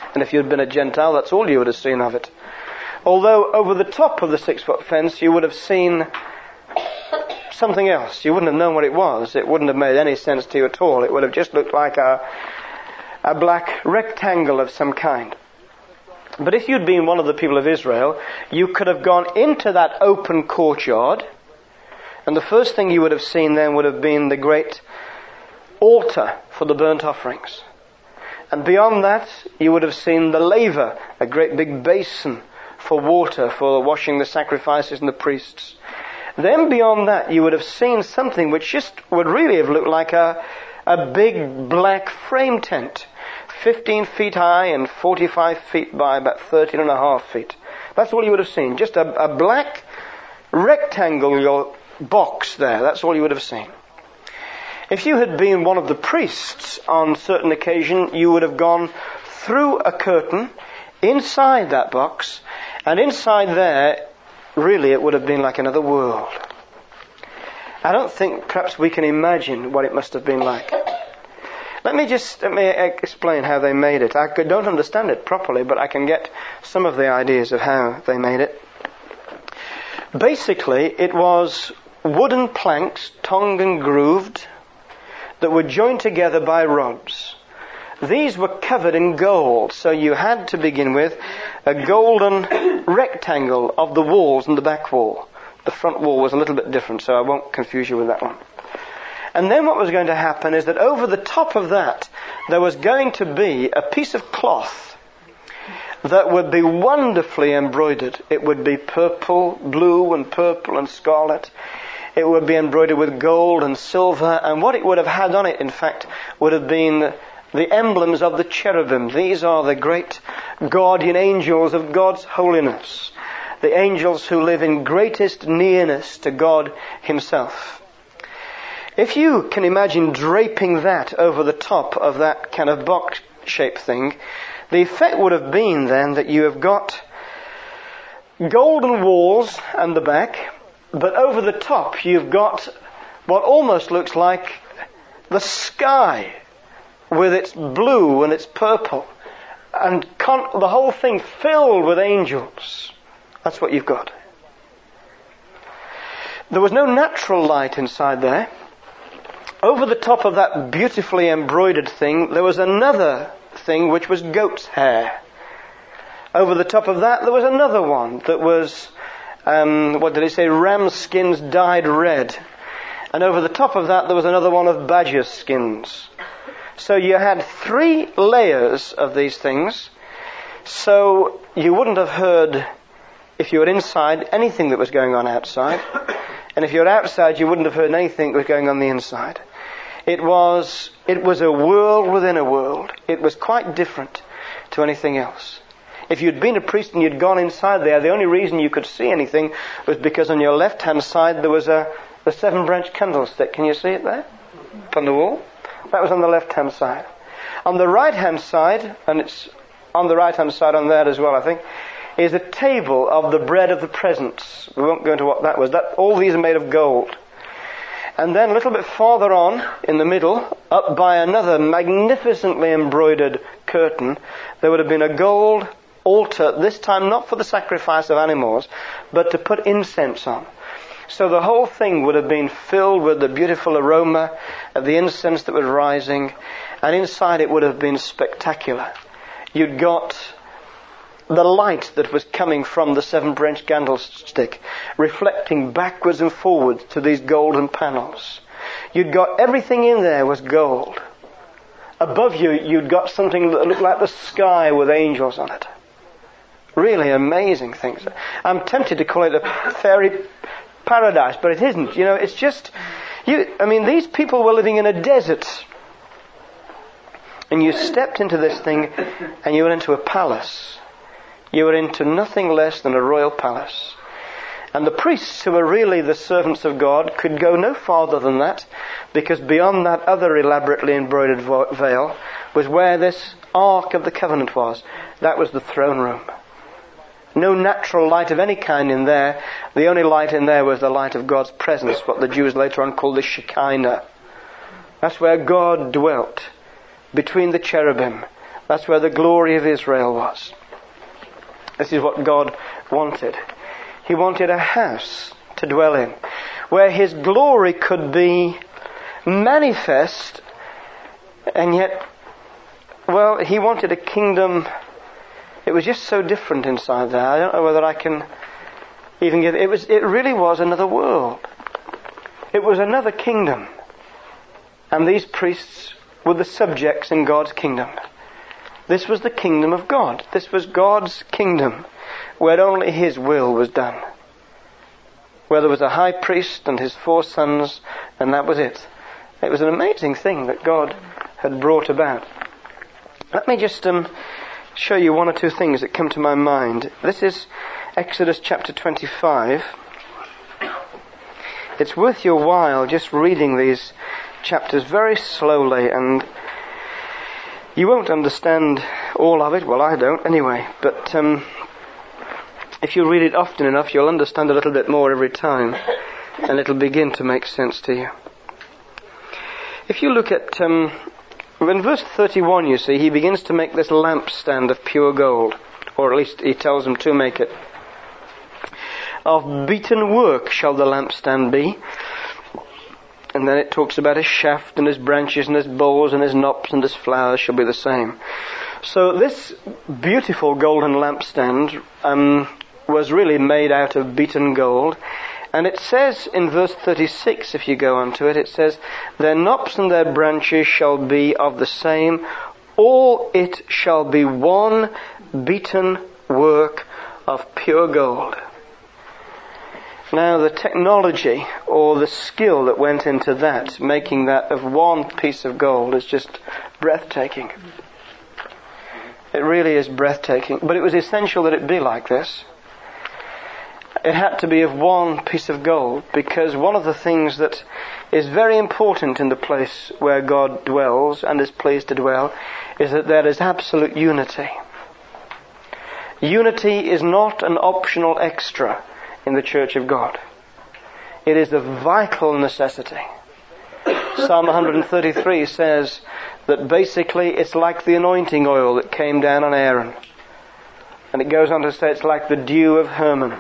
And if you'd been a Gentile, that's all you would have seen of it. Although over the top of the six-foot fence, you would have seen something else. You wouldn't have known what it was. It wouldn't have made any sense to you at all. It would have just looked like a, a black rectangle of some kind. But if you'd been one of the people of Israel, you could have gone into that open courtyard, and the first thing you would have seen then would have been the great altar for the burnt offerings. And beyond that, you would have seen the laver, a great big basin for water, for washing the sacrifices and the priests. Then beyond that, you would have seen something which just would really have looked like a, a big black frame tent, fifteen feet high and forty-five feet by about thirteen and a half feet. That's all you would have seen. Just a, a black rectangular box there. That's all you would have seen. If you had been one of the priests on certain occasion, you would have gone through a curtain inside that box, and inside there, really it would have been like another world. I don't think perhaps we can imagine what it must have been like. Let me just let me explain how they made it. I don't understand it properly, but I can get some of the ideas of how they made it. Basically, it was wooden planks, tongue and grooved, that were joined together by rods. These were covered in gold, so you had to begin with a golden rectangle of the walls and the back wall. The front wall was a little bit different, so I won't confuse you with that one. And then what was going to happen is that over the top of that, there was going to be a piece of cloth that would be wonderfully embroidered. It would be purple, blue and purple and scarlet. It would be embroidered with gold and silver, and what it would have had on it, in fact, would have been the emblems of the cherubim. These are the great guardian angels of God's holiness, the angels who live in greatest nearness to God Himself. If you can imagine draping that over the top of that kind of box-shaped thing, the effect would have been then that you have got golden walls and the back, but over the top you've got what almost looks like the sky with its blue and its purple, and con- the whole thing filled with angels. That's what you've got. There was no natural light inside there. Over the top of that beautifully embroidered thing, there was another thing which was goat's hair. Over the top of that, there was another one that was, um, what did he say, ram skins dyed red. And over the top of that, there was another one of badger skins. So you had three layers of these things. So you wouldn't have heard, if you were inside, anything that was going on outside. And if you were outside, you wouldn't have heard anything that was going on the inside. It was, it was a world within a world. It was quite different to anything else. If you'd been a priest and you'd gone inside there, the only reason you could see anything was because on your left-hand side there was a, a seven-branch candlestick. Can you see it there? Up on the wall? That was on the left-hand side. On the right-hand side, and it's on the right-hand side on there as well, I think, is a table of the bread of the presence. We won't go into what that was. That, all these are made of gold. And then a little bit farther on, in the middle, up by another magnificently embroidered curtain, there would have been a gold altar, this time not for the sacrifice of animals, but to put incense on. So the whole thing would have been filled with the beautiful aroma of the incense that was rising, and inside it would have been spectacular. You'd got the light that was coming from the seven-branch candlestick, reflecting backwards and forwards to these golden panels. You'd got everything in there was gold. Above you, you'd got something that looked like the sky with angels on it. Really amazing things. I'm tempted to call it a fairy paradise, but it isn't. You know, it's just, you. I mean, these people were living in a desert. And you stepped into this thing and you went into a palace. You were into nothing less than a royal palace. And the priests, who were really the servants of God, could go no farther than that, because beyond that other elaborately embroidered veil was where this Ark of the Covenant was. That was the throne room. No natural light of any kind in there. The only light in there was the light of God's presence, what the Jews later on called the Shekinah. That's where God dwelt, between the cherubim, That's where the glory of Israel was. This is what God wanted. He wanted a house to dwell in, where His glory could be manifest, and yet, well, He wanted a kingdom. It was just so different inside there. I don't know whether I can even give it. Was, it really was another world. It was another kingdom. And these priests were the subjects in God's kingdom. This was the kingdom of God. This was God's kingdom, where only His will was done. Where there was a high priest and his four sons, and that was it. It was an amazing thing that God had brought about. Let me just um, show you one or two things that come to my mind. This is Exodus chapter twenty-five. It's worth your while just reading these chapters very slowly, and you won't understand all of it. Well, I don't anyway, but um, if you read it often enough, you'll understand a little bit more every time, and it'll begin to make sense to you. If you look at um, in verse thirty-one, you see, he begins to make this lampstand of pure gold, or at least he tells them to make it. Of beaten work shall the lampstand be. And then it talks about his shaft and his branches and his bowls and his knops and his flowers shall be the same. So this beautiful golden lampstand um, was really made out of beaten gold. And it says in verse thirty-six, if you go on to it, it says, their knops and their branches shall be of the same. All it shall be one beaten work of pure gold. Now the technology or the skill that went into that, making that of one piece of gold, is just breathtaking. It really is breathtaking. But it was essential that it be like this. It had to be of one piece of gold, because one of the things that is very important in the place where God dwells and is pleased to dwell is that there is absolute unity. Unity is not an optional extra in the Church of God. It is a vital necessity. Psalm one thirty-three says that basically it's like the anointing oil that came down on Aaron. And it goes on to say it's like the dew of Hermon.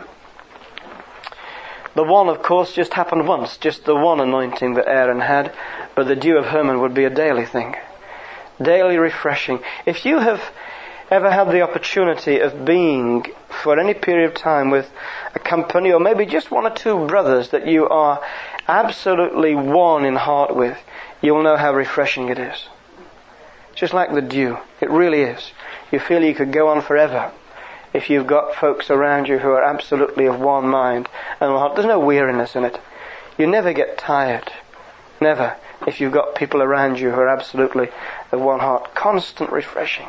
The one, of course, just happened once, just the one anointing that Aaron had, but the dew of Hermon would be a daily thing. Daily refreshing. If you have ever had the opportunity of being for any period of time with a company, or maybe just one or two brothers that you are absolutely one in heart with, you'll know how refreshing it is. Just like the dew. It really is. You feel you could go on forever if you've got folks around you who are absolutely of one mind and heart. There's no weariness in it. You never get tired. Never. If you've got people around you who are absolutely of one heart. Constant refreshing.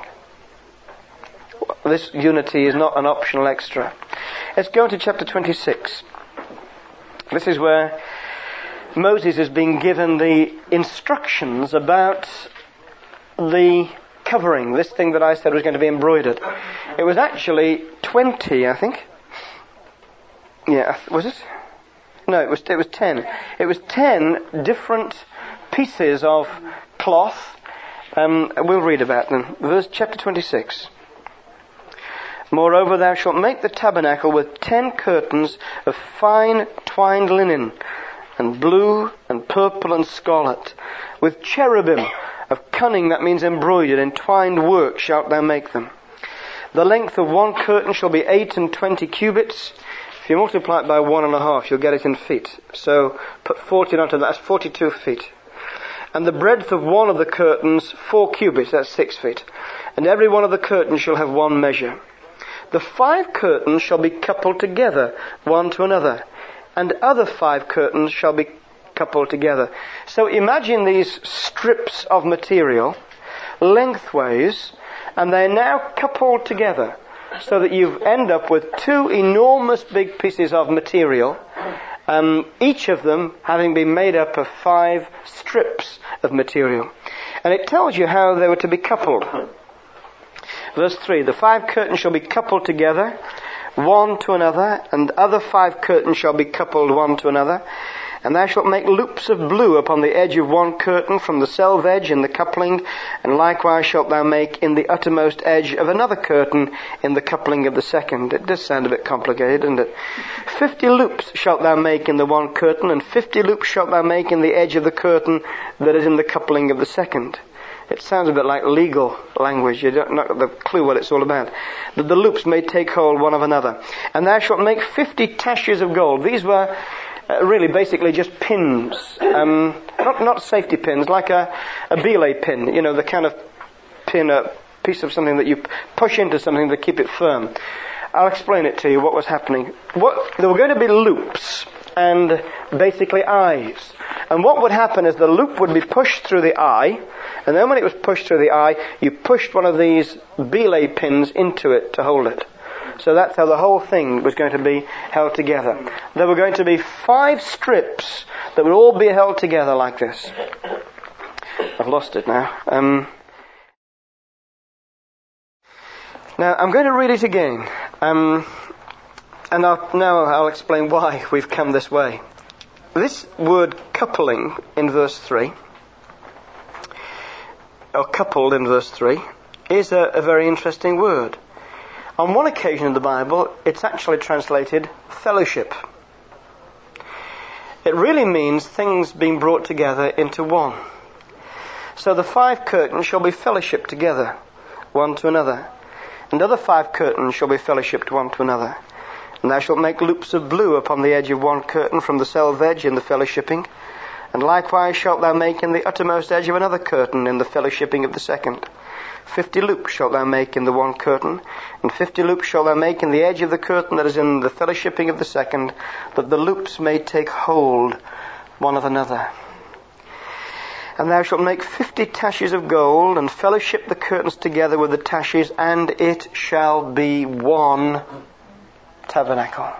This unity is not an optional extra. Let's go to chapter twenty-six. This is where Moses is being given the instructions about the covering, this thing that I said was going to be embroidered. It was actually twenty, I think. Yeah, was it? No, it was it was ten. It was ten different pieces of cloth. Um, we'll read about them. Verse chapter twenty-six. Moreover, thou shalt make the tabernacle with ten curtains of fine twined linen, and blue and purple and scarlet, with cherubim of cunning, that means embroidered, in twined work shalt thou make them. The length of one curtain shall be eight and twenty cubits. If you multiply it by one and a half, you'll get it in feet. So put fourteen onto that, that's forty-two feet. And the breadth of one of the curtains, four cubits, that's six feet. And every one of the curtains shall have one measure. The five curtains shall be coupled together, one to another, and other five curtains shall be coupled together. So imagine these strips of material, lengthways, and they're now coupled together, so that you end up with two enormous big pieces of material, um, each of them having been made up of five strips of material. And it tells you how they were to be coupled. Verse three, the five curtains shall be coupled together, one to another, and other five curtains shall be coupled one to another. And thou shalt make loops of blue upon the edge of one curtain from the selve edge in the coupling, and likewise shalt thou make in the uttermost edge of another curtain in the coupling of the second. It does sound a bit complicated, doesn't it? Fifty loops shalt thou make in the one curtain, and fifty loops shalt thou make in the edge of the curtain that is in the coupling of the second. It sounds a bit like legal language. You don't not got the clue what it's all about. That the loops may take hold one of another. And thou shalt make fifty taches of gold. These were uh, really basically just pins. Um, not not safety pins, like a, a belay pin. You know, the kind of pin, a piece of something that you push into something to keep it firm. I'll explain it to you, what was happening. What, there were going to be loops and basically eyes. And what would happen is the loop would be pushed through the eye, and then when it was pushed through the eye, you pushed one of these belay pins into it to hold it. So that's how the whole thing was going to be held together. There were going to be five strips that would all be held together like this. I've lost it now. Um, now, I'm going to read it again. Um, and I'll, now I'll explain why we've come this way. This word coupling in verse three, or coupled in verse three, is a, a very interesting word. On one occasion in the Bible, it's actually translated fellowship. It really means things being brought together into one. So the five curtains shall be fellowshipped together, one to another. And other five curtains shall be fellowshipped one to another. And thou shalt make loops of blue upon the edge of one curtain from the selve edge in the fellowshipping. And likewise shalt thou make in the uttermost edge of another curtain in the fellowshipping of the second. Fifty loops shalt thou make in the one curtain, and fifty loops shalt thou make in the edge of the curtain that is in the fellowshipping of the second, that the loops may take hold one of another. And thou shalt make fifty taches of gold, and fellowship the curtains together with the taches, and it shall be one tabernacle.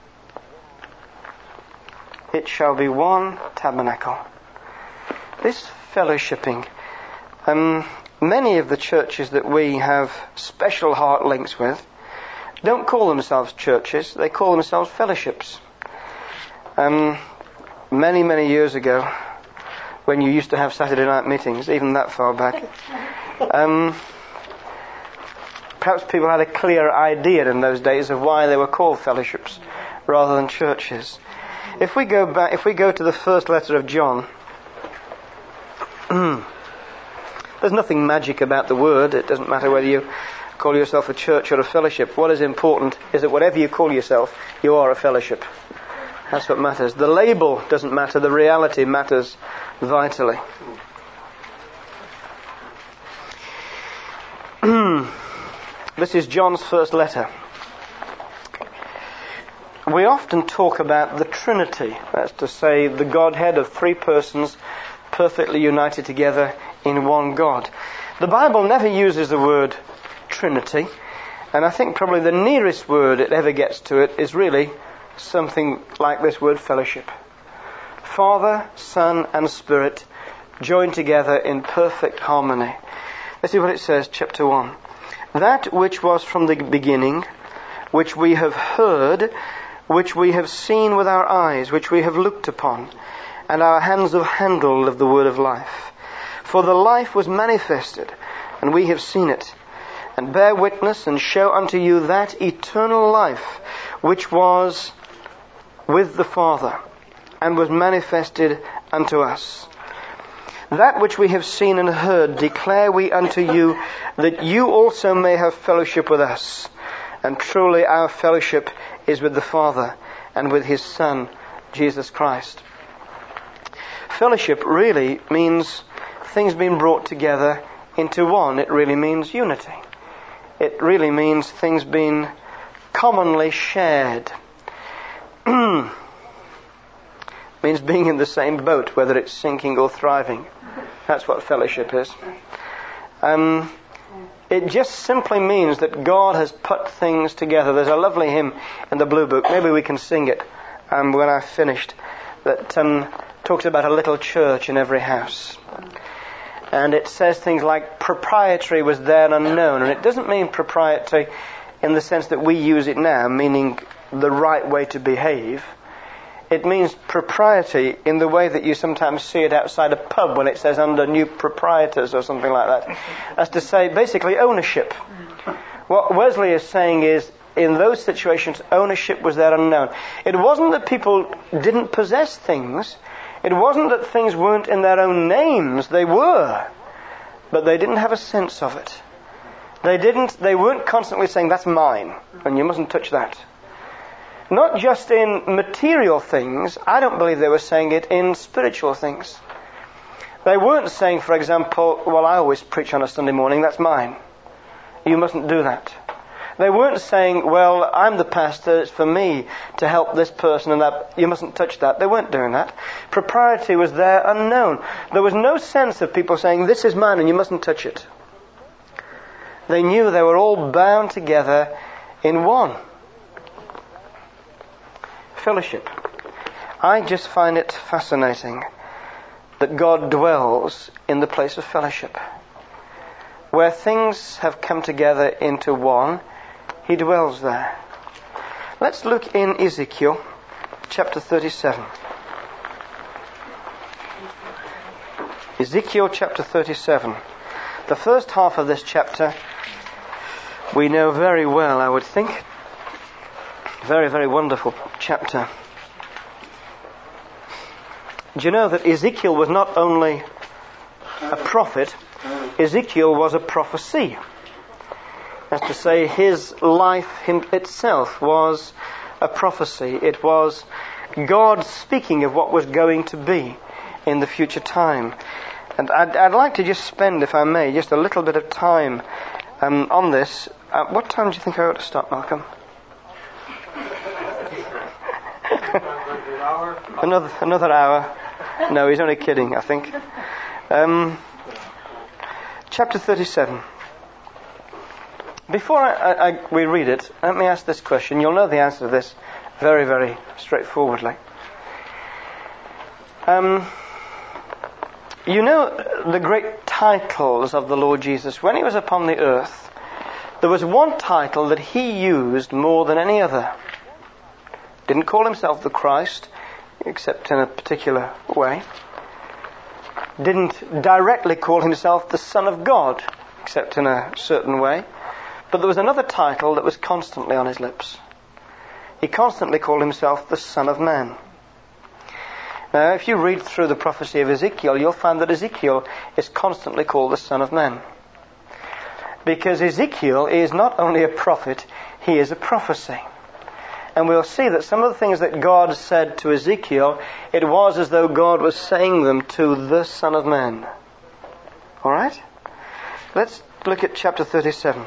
It shall be one tabernacle. This fellowshipping, um, many of the churches that we have special heart links with don't call themselves churches, they call themselves fellowships. Um, many, many years ago, when you used to have Saturday night meetings, even that far back, um, perhaps people had a clearer idea in those days of why they were called fellowships rather than churches. If we go back, if we go to the first letter of John, there's nothing magic about the word. It doesn't matter whether you call yourself a church or a fellowship. What is important is that whatever you call yourself, you are a fellowship. That's what matters. The label doesn't matter. The reality matters vitally. This is John's first letter. We often talk about the Trinity. That's to say, the Godhead of three persons perfectly united together in one God. The Bible never uses the word Trinity, and I think probably the nearest word it ever gets to it is really something like this word fellowship. Father, Son and Spirit joined together in perfect harmony. Let's see what it says, chapter one. That which was from the beginning, which we have heard, which we have seen with our eyes, which we have looked upon, and our hands have handled of the word of life. For the life was manifested, and we have seen it, and bear witness and show unto you that eternal life which was with the Father, and was manifested unto us. That which we have seen and heard declare we unto you, that you also may have fellowship with us. And truly our fellowship is with the Father and with His Son, Jesus Christ. Fellowship really means things being brought together into one. It really means unity. It really means things being commonly shared. Means being in the same boat, whether it's sinking or thriving. That's what fellowship is. Um, it just simply means that God has put things together. There's a lovely hymn in the Blue Book. Maybe we can sing it um, when I've finished. That um, talks about a little church in every house. And it says things like, proprietary was then unknown. And it doesn't mean proprietary in the sense that we use it now, meaning the right way to behave. It means propriety in the way that you sometimes see it outside a pub when it says under new proprietors or something like that. That's to say, basically, ownership. What Wesley is saying is, in those situations, ownership was there unknown. It wasn't that people didn't possess things. It wasn't that things weren't in their own names. They were. But they didn't have a sense of it. They didn't, they weren't constantly saying, that's mine, and you mustn't touch that. Not just in material things. I don't believe they were saying it in spiritual things. They weren't saying, for example, well, I always preach on a Sunday morning, that's mine. You mustn't do that. They weren't saying, well, I'm the pastor, it's for me to help this person and that, you mustn't touch that. They weren't doing that. Propriety was there unknown. There was no sense of people saying, this is mine and you mustn't touch it. They knew they were all bound together in one. Fellowship. I just find it fascinating that God dwells in the place of fellowship. Where things have come together into one, He dwells there. Let's look in Ezekiel chapter thirty-seven. Ezekiel chapter thirty-seven. The first half of this chapter we know very well, I would think. Very, very wonderful chapter. Do you know that Ezekiel was not only a prophet, Ezekiel was a prophecy. That's to say, his life itself was a prophecy. It was God speaking of what was going to be in the future time. And I'd, I'd like to just spend, if I may, just a little bit of time um, on this. Uh, what time do you think I ought to stop, Malcolm? another another hour. No, he's only kidding, I think. Um, chapter thirty-seven. Before I, I, I, we read it, let me ask this question. You'll know the answer to this very, very straightforwardly. Um, you know the great titles of the Lord Jesus. When He was upon the earth, there was one title that He used more than any other. Didn't call Himself the Christ, except in a particular way. Didn't directly call Himself the Son of God, except in a certain way. But there was another title that was constantly on His lips. He constantly called Himself the Son of Man. Now, if you read through the prophecy of Ezekiel, you'll find that Ezekiel is constantly called the Son of Man. Because Ezekiel is not only a prophet, he is a prophecy. And we'll see that some of the things that God said to Ezekiel, it was as though God was saying them to the Son of Man. Alright? Let's look at chapter thirty-seven.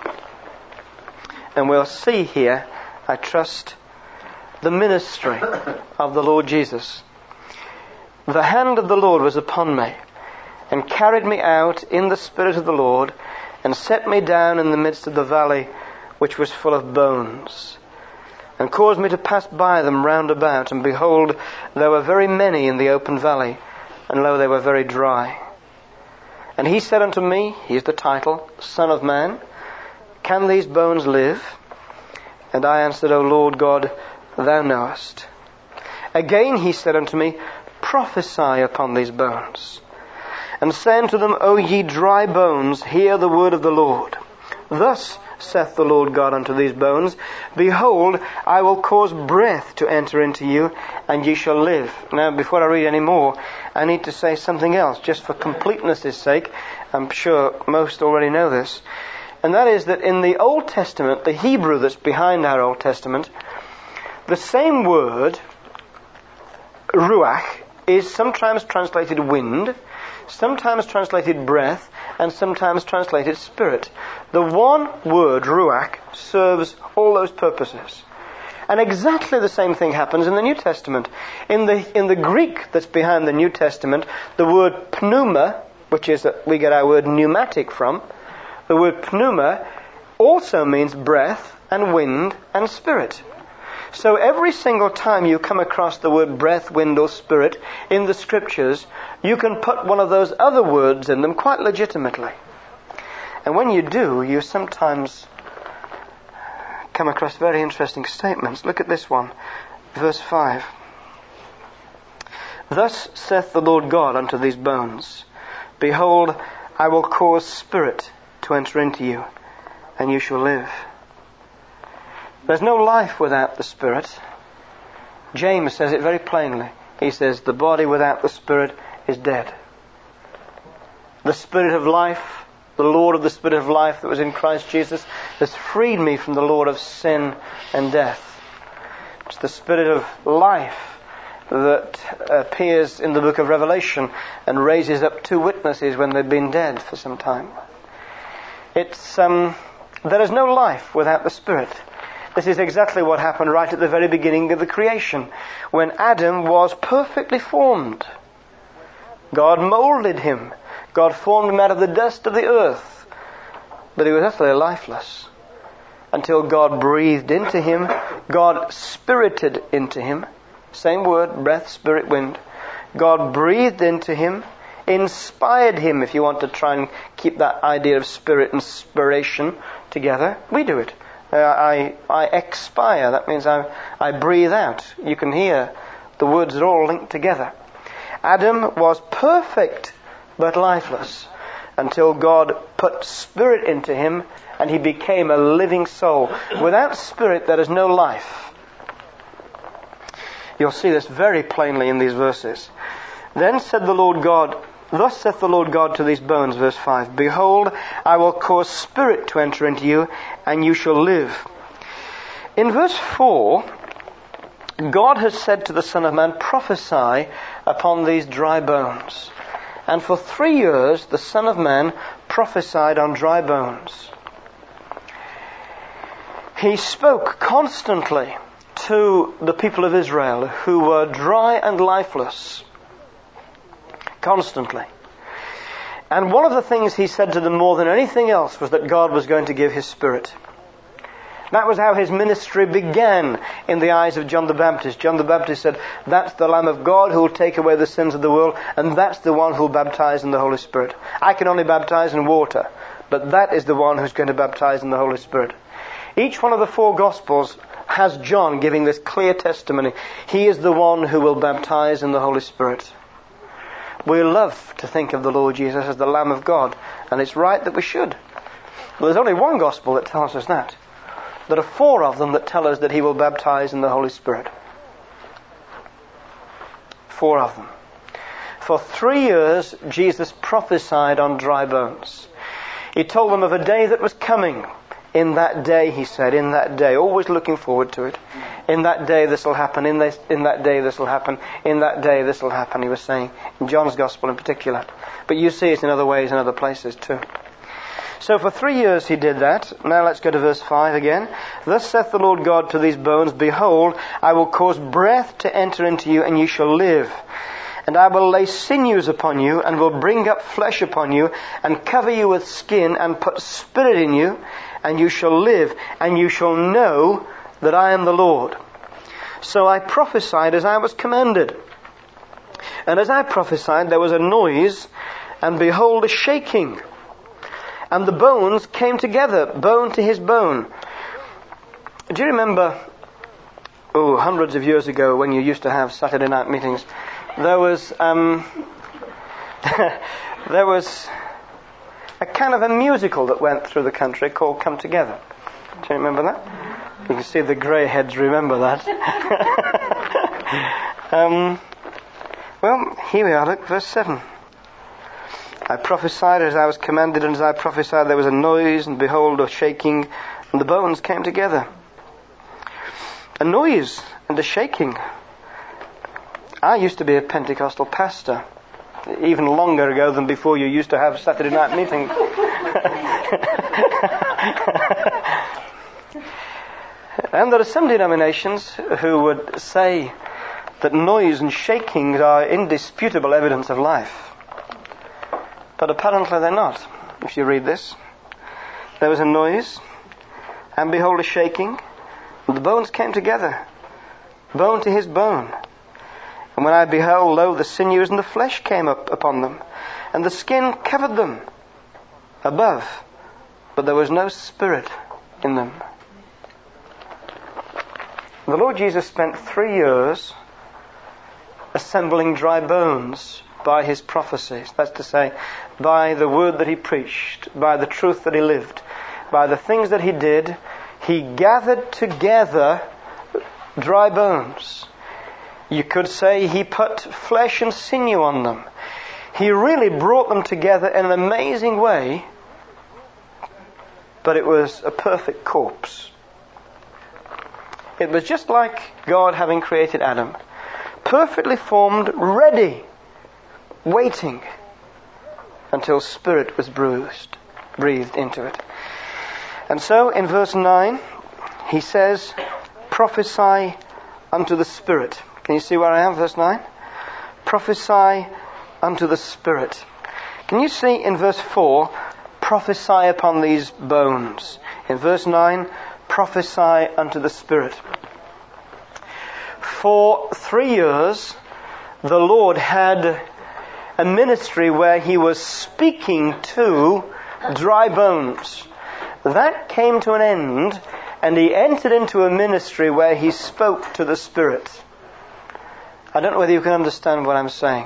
And we'll see here, I trust, the ministry of the Lord Jesus. The hand of the Lord was upon me, and carried me out in the Spirit of the Lord, and set me down in the midst of the valley, which was full of bones, and caused me to pass by them round about. And behold, there were very many in the open valley, and lo, they were very dry. And He said unto me, here's the title, Son of Man, can these bones live? And I answered, O Lord God, Thou knowest. Again He said unto me, prophesy upon these bones, and say unto them, O ye dry bones, hear the word of the Lord. Thus saith the Lord God unto these bones, behold, I will cause breath to enter into you, and ye shall live. Now, before I read any more, I need to say something else, just for completeness' sake. I'm sure most already know this. And that is that in the Old Testament, the Hebrew that's behind our Old Testament, the same word, ruach, is sometimes translated wind, sometimes translated breath, and sometimes translated spirit. The one word, ruach, serves all those purposes. And exactly the same thing happens in the New Testament. In the in the Greek that's behind the New Testament, the word pneuma, which is that we get our word pneumatic from, the word pneuma also means breath and wind and spirit. So every single time you come across the word breath, wind or spirit in the scriptures, you can put one of those other words in them quite legitimately. And when you do, you sometimes come across very interesting statements. Look at this one, verse five. Thus saith the Lord God unto these bones, Behold, I will cause spirit to enter into you, and you shall live. There's no life without the Spirit. James says it very plainly. He says, the body without the Spirit is dead. The Spirit of life, the Lord of the Spirit of life that was in Christ Jesus, has freed me from the Lord of sin and death. It's the Spirit of life that appears in the book of Revelation and raises up two witnesses when they've been dead for some time. It's um, there is no life without the Spirit. This is exactly what happened right at the very beginning of the creation, when Adam was perfectly formed. God molded him. God formed him out of the dust of the earth. But he was utterly lifeless until God breathed into him. God spirited into him. Same word, breath, spirit, wind. God breathed into him, inspired him, if you want to try and keep that idea of spirit and inspiration together. We do it. Uh, I, I expire. That means I, I breathe out. You can hear the words are all linked together. Adam was perfect but lifeless until God put spirit into him and he became a living soul. Without spirit there is no life. You'll see this very plainly in these verses. Then said the Lord God, Thus saith the Lord God to these bones, verse five, Behold, I will cause spirit to enter into you, and you shall live. In verse four, God has said to the Son of Man, Prophesy upon these dry bones. And for three years the Son of Man prophesied on dry bones. He spoke constantly to the people of Israel who were dry and lifeless. Constantly. And one of the things he said to them more than anything else was that God was going to give his Spirit. That was how his ministry began in the eyes of John the Baptist. John the Baptist said, that's the Lamb of God who will take away the sins of the world, and that's the one who will baptize in the Holy Spirit. I can only baptize in water, but that is the one who's going to baptize in the Holy Spirit. Each one of the four Gospels has John giving this clear testimony. He is the one who will baptize in the Holy Spirit. We love to think of the Lord Jesus as the Lamb of God, and it's right that we should. Well, there's only one Gospel that tells us that. There are four of them that tell us that he will baptize in the Holy Spirit. Four of them. For three years, Jesus prophesied on dry bones. He told them of a day that was coming. In that day, he said, in that day, always looking forward to it. In that day this will happen, in, this, in that day this will happen, in that day this will happen, he was saying, in John's Gospel in particular. But you see it in other ways in other places too. So for three years he did that. Now let's go to verse five again. Thus saith the Lord God to these bones, Behold, I will cause breath to enter into you, and you shall live. And I will lay sinews upon you, and will bring up flesh upon you, and cover you with skin, and put spirit in you, and you shall live, and you shall know that I am the Lord. So I prophesied as I was commanded. And as I prophesied, there was a noise, and behold, a shaking. And the bones came together, bone to his bone. Do you remember, oh, hundreds of years ago, when you used to have Saturday night meetings, there was, um, there was a kind of a musical that went through the country called Come Together. Do you remember that? You can see the grey heads remember that. um, well, here we are, look, verse seven. I prophesied as I was commanded, and as I prophesied there was a noise, and behold, a shaking, and the bones came together. A noise and a shaking. I used to be a Pentecostal pastor, even longer ago than before you used to have Saturday night meetings. And there are some denominations who would say that noise and shakings are indisputable evidence of life. But apparently they're not, if you read this. There was a noise, and behold a shaking, and the bones came together, bone to his bone. And when I beheld, lo, the sinews and the flesh came up upon them, and the skin covered them above, but there was no spirit in them. The Lord Jesus spent three years assembling dry bones by his prophecies. That's to say, by the word that he preached, by the truth that he lived, by the things that he did, he gathered together dry bones. You could say he put flesh and sinew on them. He really brought them together in an amazing way, but it was a perfect corpse. It was just like God having created Adam, perfectly formed, ready, waiting until spirit was bruised, breathed into it. And so in verse nine, he says, prophesy unto the Spirit. Can you see where I am, verse nine? Prophesy unto the Spirit. Can you see in verse four, prophesy upon these bones? In verse nine, prophesy unto the Spirit. For three years, the Lord had a ministry where he was speaking to dry bones. That came to an end, and he entered into a ministry where he spoke to the Spirit. I don't know whether you can understand what I'm saying.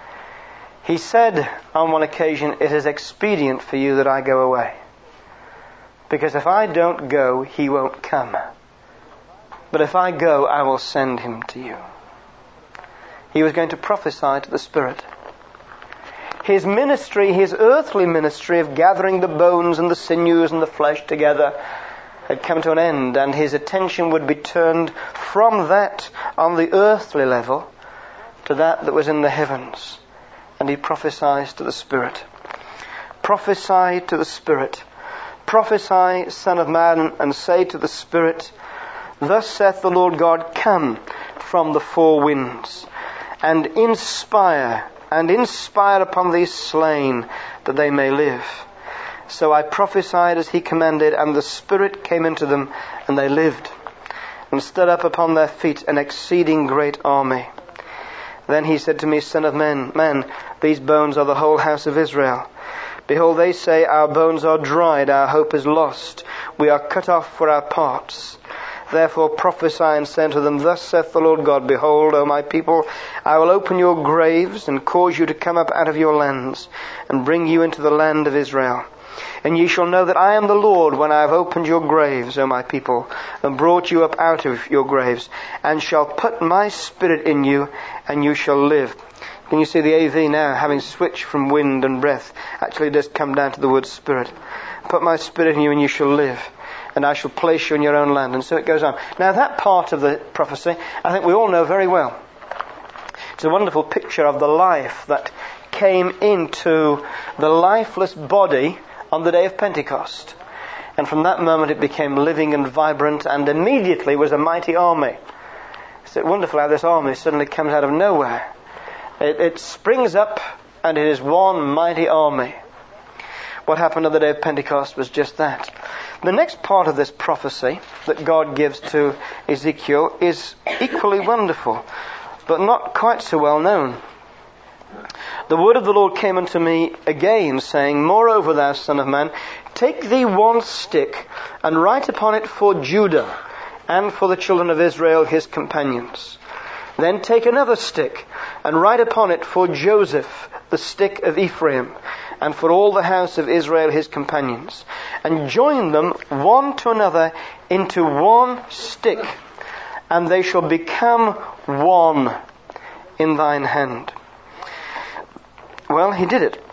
He said on one occasion, it is expedient for you that I go away, because if I don't go, he won't come. But if I go, I will send him to you. He was going to prophesy to the Spirit. His ministry, his earthly ministry of gathering the bones and the sinews and the flesh together had come to an end, and his attention would be turned from that on the earthly level to that that was in the heavens. And he prophesies to the Spirit. Prophesy to the Spirit. Prophesy, Son of Man, and say to the Spirit, thus saith the Lord God, come from the four winds, and inspire, and inspire upon these slain, that they may live. So I prophesied as he commanded, and the Spirit came into them, and they lived, and stood up upon their feet an exceeding great army. Then he said to me, Son of man, man, these bones are the whole house of Israel. Behold, they say, our bones are dried, our hope is lost, we are cut off for our parts. Therefore prophesy and say unto them, thus saith the Lord God, behold, O my people, I will open your graves, and cause you to come up out of your lands, and bring you into the land of Israel. And ye shall know that I am the Lord, when I have opened your graves, O my people, and brought you up out of your graves, and shall put my spirit in you, and you shall live. Can you see the A V now, having switched from wind and breath, actually does come down to the word spirit. Put my spirit in you, and you shall live, and I shall place you in your own land. And so it goes on. Now that part of the prophecy, I think we all know very well. It's a wonderful picture of the life that came into the lifeless body on the day of Pentecost. And from that moment it became living and vibrant, and immediately was a mighty army. It's wonderful how this army suddenly comes out of nowhere. It, it springs up, and it is one mighty army. What happened on the day of Pentecost was just that. The next part of this prophecy that God gives to Ezekiel is equally wonderful, but not quite so well known. The word of the Lord came unto me again, saying, moreover, thou son of man, take thee one stick, and write upon it for Judah, and for the children of Israel his companions. Then take another stick, and write upon it for Joseph, the stick of Ephraim, and for all the house of Israel his companions, and join them one to another into one stick, and they shall become one in thine hand. Well, he did it.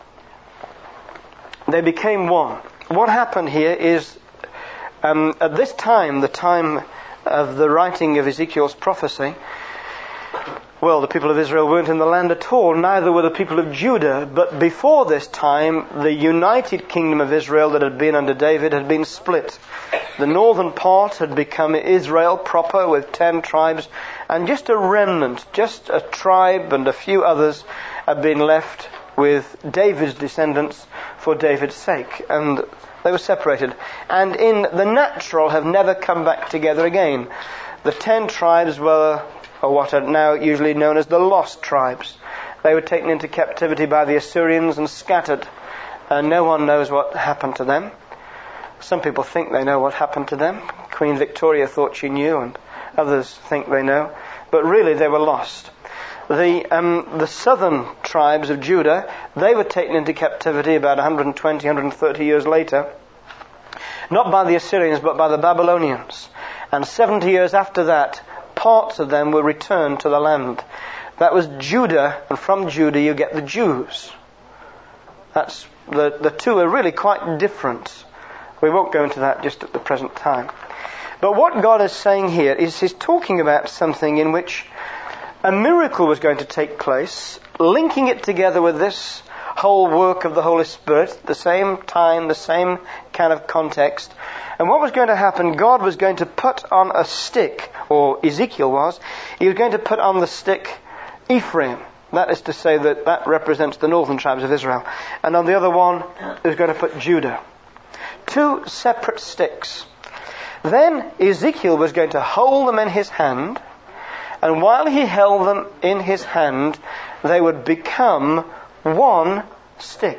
They became one. What happened here is, um, at this time, the time of the writing of Ezekiel's prophecy, well, the people of Israel weren't in the land at all, neither were the people of Judah. But before this time, the united kingdom of Israel that had been under David had been split. The northern part had become Israel proper with ten tribes, and just a remnant, just a tribe and a few others had been left with David's descendants for David's sake. And they were separated. And in the natural have never come back together again. The ten tribes were, or what are now usually known as the lost tribes. They were taken into captivity by the Assyrians and scattered. And no one knows what happened to them. Some people think they know what happened to them. Queen Victoria thought she knew, and others think they know. But really they were lost. The, um, the southern tribes of Judah, they were taken into captivity about one hundred twenty, one hundred thirty years later. Not by the Assyrians, but by the Babylonians. And seventy years after that, parts of them were returned to the land. That was Judah, and from Judah you get the Jews. That's the, the two are really quite different. We won't go into that just at the present time. But what God is saying here is He's talking about something in which a miracle was going to take place, linking it together with this whole work of the Holy Spirit, the same time, the same kind of context. And what was going to happen, God was going to put on a stick, or Ezekiel was, he was going to put on the stick Ephraim. That is to say that that represents the northern tribes of Israel. And on the other one, he was going to put Judah. Two separate sticks. Then Ezekiel was going to hold them in his hand, and while he held them in his hand, they would become one stick.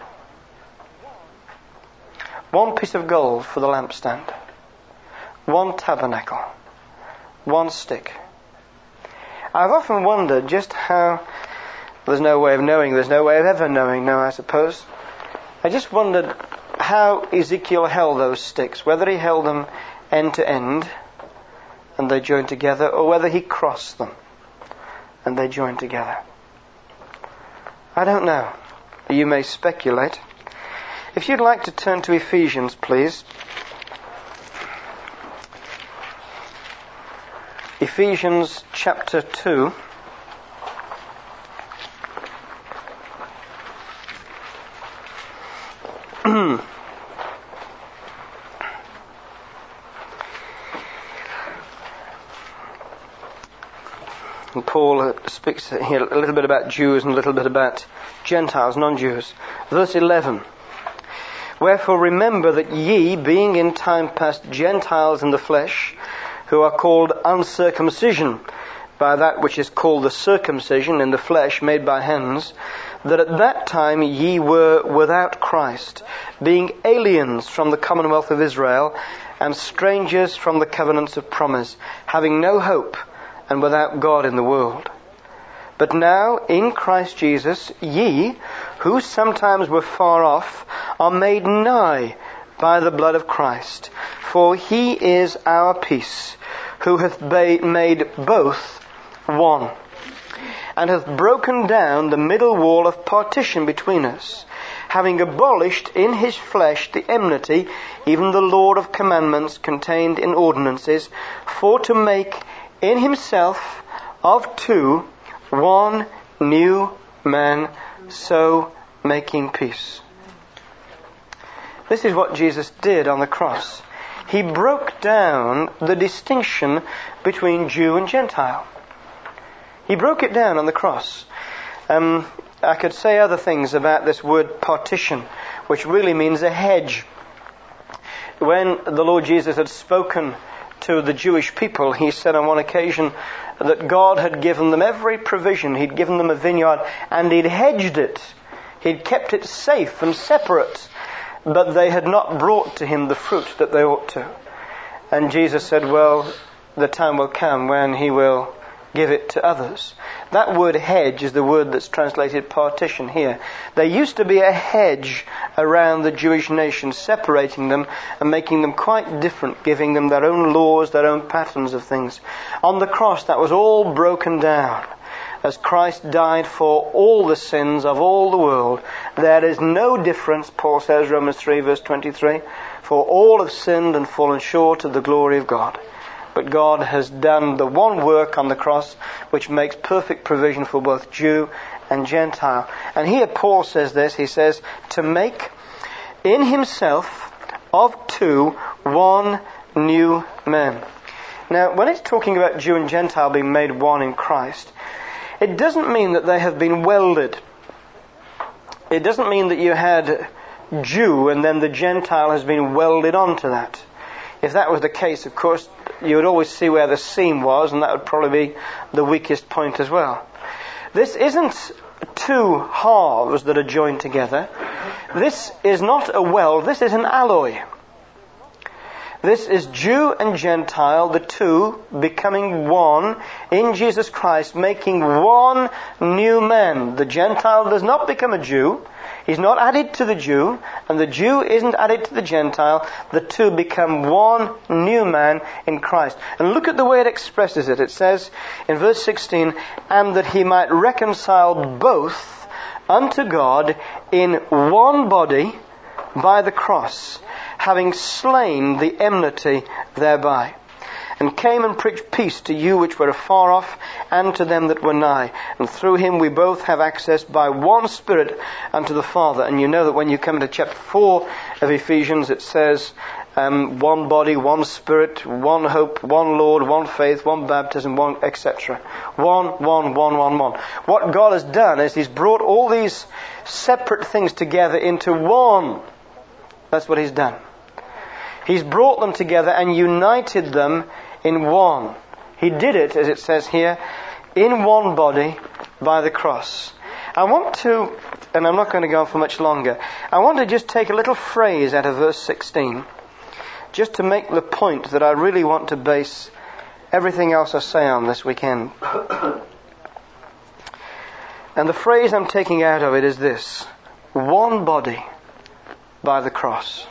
One piece of gold for the lampstand. One tabernacle. One stick. I've often wondered just how, there's no way of knowing, there's no way of ever knowing now, I suppose. I just wondered how Ezekiel held those sticks, whether he held them end to end and they joined together, or whether he crossed them and they joined together. I don't know. You may speculate. If you'd like to turn to Ephesians, please. Ephesians chapter two. And Paul speaks here a little bit about Jews and a little bit about Gentiles, non-Jews. Verse eleven. Wherefore remember that ye, being in time past Gentiles in the flesh, who are called uncircumcision by that which is called the circumcision in the flesh made by hands, that at that time ye were without Christ, being aliens from the commonwealth of Israel, and strangers from the covenants of promise, having no hope, and without God in the world. But now, in Christ Jesus, ye, who sometimes were far off, are made nigh by the blood of Christ. For he is our peace, who hath ba- made both one, and hath broken down the middle wall of partition between us, having abolished in his flesh the enmity, even the law of commandments contained in ordinances, for to make in himself of two one new man, so making peace. This is what Jesus did on the cross. He broke down the distinction between Jew and Gentile. He broke it down on the cross. Um, I could say other things about this word partition, which really means a hedge. When the Lord Jesus had spoken to the Jewish people, he said on one occasion that God had given them every provision. He'd given them a vineyard and he'd hedged it. He'd kept it safe and separate, but they had not brought to him the fruit that they ought to. And Jesus said, well, the time will come when he will give it to others. That word hedge is the word that's translated partition here. There used to be a hedge around the Jewish nation, separating them and making them quite different, giving them their own laws, their own patterns of things. On the cross, that was all broken down. As Christ died for all the sins of all the world, there is no difference, Paul says, Romans three verse twenty-three, for all have sinned and fallen short of the glory of God. But God has done the one work on the cross which makes perfect provision for both Jew and Gentile. And here Paul says this, he says, to make in himself of two one new man. Now, when it's talking about Jew and Gentile being made one in Christ, it doesn't mean that they have been welded. It doesn't mean that you had Jew and then the Gentile has been welded onto that. If that was the case, of course, you would always see where the seam was, and that would probably be the weakest point as well. This isn't two halves that are joined together. This is not a weld, this is an alloy. This is Jew and Gentile, the two becoming one in Jesus Christ, making one new man. The Gentile does not become a Jew. He's not added to the Jew, and the Jew isn't added to the Gentile. The two become one new man in Christ. And look at the way it expresses it. It says in verse sixteen, and that he might reconcile both unto God in one body by the cross, having slain the enmity thereby, and came and preached peace to you which were afar off, and to them that were nigh. And through him we both have access by one Spirit unto the Father. And you know that when you come to chapter four of Ephesians, it says, um, one body, one Spirit, one hope, one Lord, one faith, one baptism, one et cetera. One, one, one, one, one. What God has done is He's brought all these separate things together into one. That's what He's done. He's brought them together and united them in one. He did it, as it says here, in one body by the cross. I want to, and I'm not going to go on for much longer, I want to just take a little phrase out of verse sixteen, just to make the point that I really want to base everything else I say on this weekend. And the phrase I'm taking out of it is this: one body by the cross.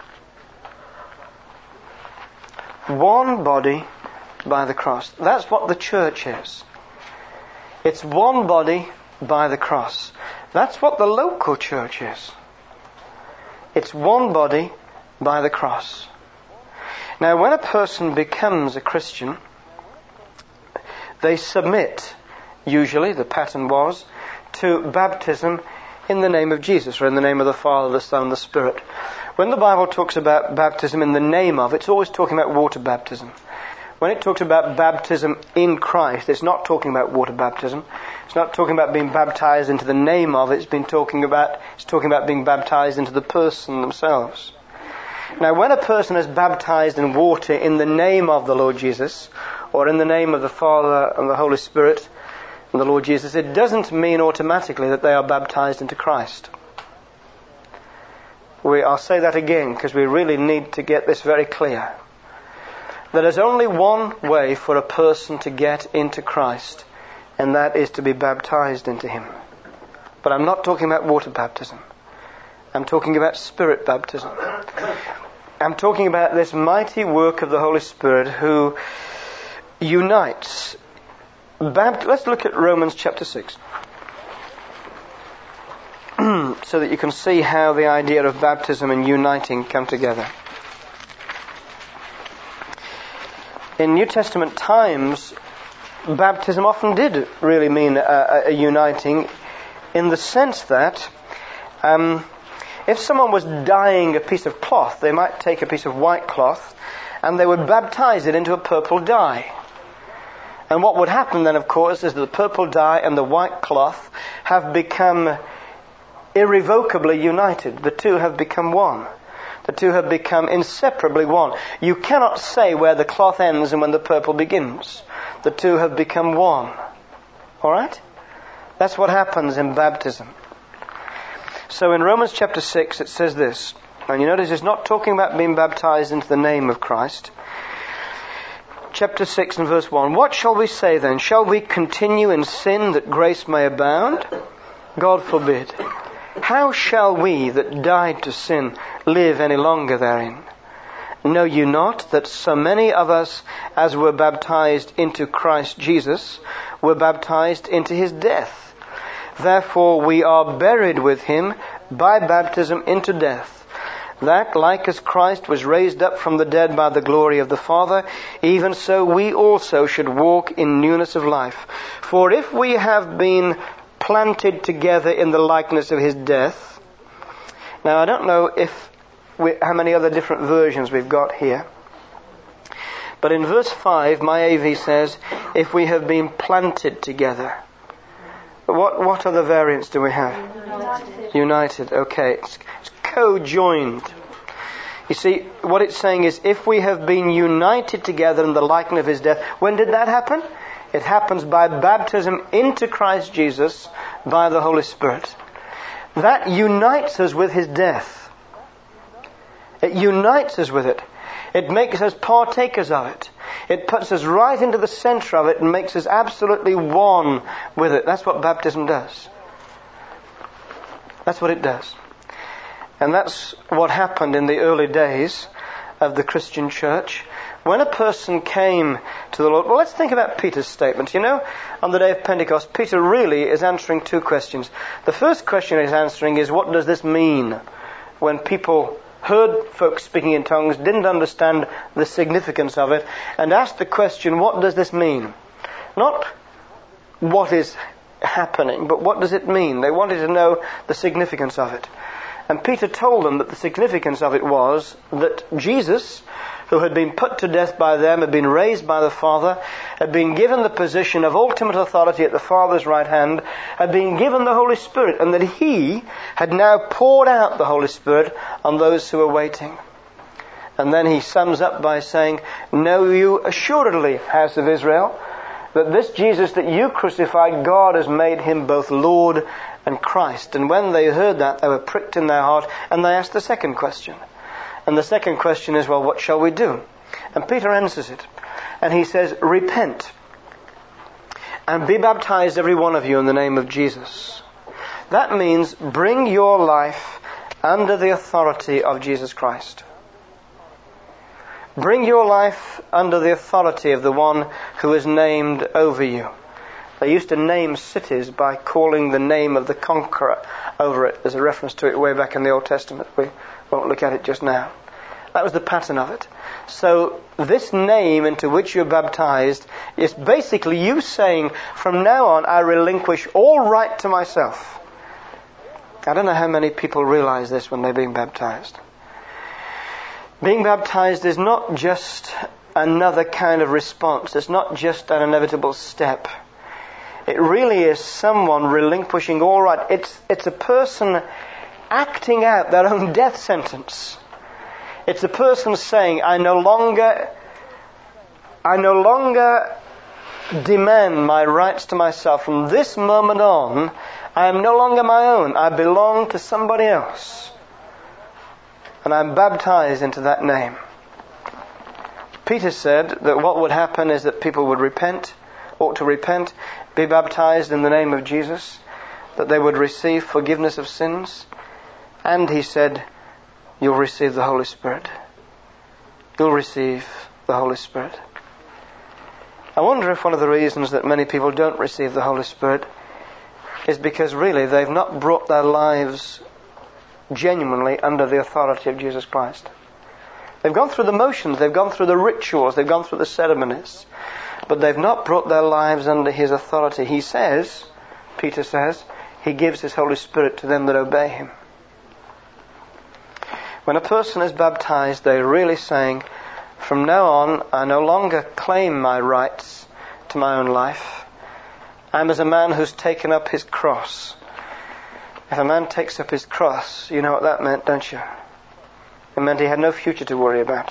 One body by the cross. That's what the church is. It's one body by the cross. That's what the local church is. It's one body by the cross. Now, when a person becomes a Christian, they submit, usually, the pattern was, to baptism in the name of Jesus, or in the name of the Father, the Son, and the Spirit. When the Bible talks about baptism in the name of, it's always talking about water baptism. When it talks about baptism in Christ, it's not talking about water baptism. It's not talking about being baptized into the name of. It's been talking about, it's talking about being baptized into the person themselves. Now, when a person is baptized in water in the name of the Lord Jesus, or in the name of the Father and the Holy Spirit and the Lord Jesus, it doesn't mean automatically that they are baptized into Christ. We, I'll say that again because we really need to get this very clear. There is only one way for a person to get into Christ, and that is to be baptized into Him. But I'm not talking about water baptism. I'm talking about Spirit baptism. I'm talking about this mighty work of the Holy Spirit who unites. Bapt- Let's look at Romans chapter six. So that you can see how the idea of baptism and uniting come together. In New Testament times, baptism often did really mean a, a uniting, in the sense that um, if someone was dyeing a piece of cloth, they might take a piece of white cloth and they would baptize it into a purple dye. And what would happen then, of course, is that the purple dye and the white cloth have become irrevocably united. The two have become one. The two have become inseparably one. You cannot say where the cloth ends and when the purple begins. The two have become one. Alright? That's what happens in baptism. So in Romans chapter six it says this, and you notice it's not talking about being baptized into the name of Christ. Chapter six and verse one, what shall we say then? Shall we continue in sin that grace may abound? God forbid. How shall we that died to sin live any longer therein? Know you not that so many of us as were baptized into Christ Jesus were baptized into His death? Therefore we are buried with Him by baptism into death, that like as Christ was raised up from the dead by the glory of the Father, even so we also should walk in newness of life. For if we have been planted together in the likeness of His death. Now I don't know if we, how many other different versions we've got here. But in verse five, my A V says, if we have been planted together. What what other variants do we have? United. United, okay. It's, it's co-joined. You see, what it's saying is, if we have been united together in the likeness of His death. When did that happen? It happens by baptism into Christ Jesus by the Holy Spirit. That unites us with His death. It unites us with it. It makes us partakers of it. It puts us right into the center of it and makes us absolutely one with it. That's what baptism does. That's what it does. And that's what happened in the early days of the Christian church. When a person came to the Lord, well, let's think about Peter's statement. You know, on the day of Pentecost, Peter really is answering two questions. The first question he's answering is, what does this mean? When people heard folks speaking in tongues, didn't understand the significance of it, and asked the question, what does this mean? Not what is happening, but what does it mean? They wanted to know the significance of it. And Peter told them that the significance of it was that Jesus, who had been put to death by them, had been raised by the Father, had been given the position of ultimate authority at the Father's right hand, had been given the Holy Spirit, and that He had now poured out the Holy Spirit on those who were waiting. And then he sums up by saying, know you assuredly, house of Israel, that this Jesus that you crucified, God has made Him both Lord and Christ. And when they heard that, they were pricked in their heart, and they asked the second question. And the second question is, well, what shall we do? And Peter answers it. And he says, repent and be baptized, every one of you, in the name of Jesus. That means bring your life under the authority of Jesus Christ. Bring your life under the authority of the one who is named over you. They used to name cities by calling the name of the conqueror over it. There's a reference to it way back in the Old Testament. We won't look at it just now. That was the pattern of it. So this name into which you're baptized is basically you saying, from now on I relinquish all right to myself. I don't know how many people realize this when they're being baptized. Being baptized is not just another kind of response. It's not just an inevitable step. It really is someone relinquishing all right. It's, it's a person acting out their own death sentence. It's a person saying, I no longer, I no longer demand my rights to myself. From this moment on, I am no longer my own. I belong to somebody else. And I'm baptized into that name. Peter said that what would happen is that people would repent, ought to repent, be baptized in the name of Jesus, that they would receive forgiveness of sins, and he said, you'll receive the Holy Spirit. You'll receive the Holy Spirit. I wonder if one of the reasons that many people don't receive the Holy Spirit is because really they've not brought their lives genuinely under the authority of Jesus Christ. They've gone through the motions, they've gone through the rituals, they've gone through the ceremonies, but they've not brought their lives under His authority. He says, Peter says, He gives His Holy Spirit to them that obey Him. When a person is baptized, they're really saying, from now on, I no longer claim my rights to my own life. I'm as a man who's taken up his cross. If a man takes up his cross, you know what that meant, don't you? It meant he had no future to worry about.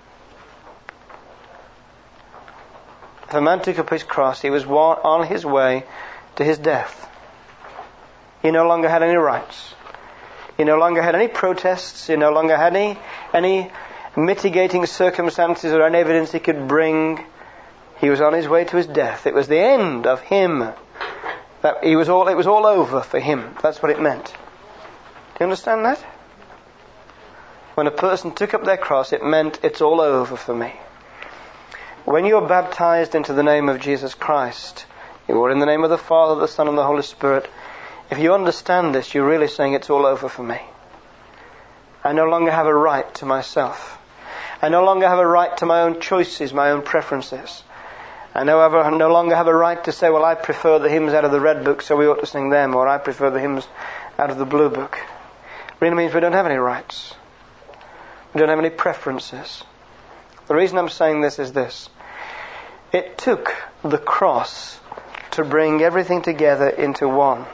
If a man took up his cross, he was on his way to his death. He no longer had any rights. He no longer had any protests. He no longer had any, any mitigating circumstances or any evidence he could bring. He was on his way to his death. It was the end of him. That he was all, it was all over for him. That's what it meant. Do you understand that? When a person took up their cross, it meant it's all over for me. When you're baptized into the name of Jesus Christ, you are in the name of the Father, the Son, and the Holy Spirit. If you understand this, you're really saying it's all over for me. I no longer have a right to myself. I no longer have a right to my own choices, my own preferences. I no, ever, no longer have a right to say, well, I prefer the hymns out of the red book, so we ought to sing them, or I prefer the hymns out of the blue book. It really means we don't have any rights. We don't have any preferences. The reason I'm saying this is this. It took the cross to bring everything together into one.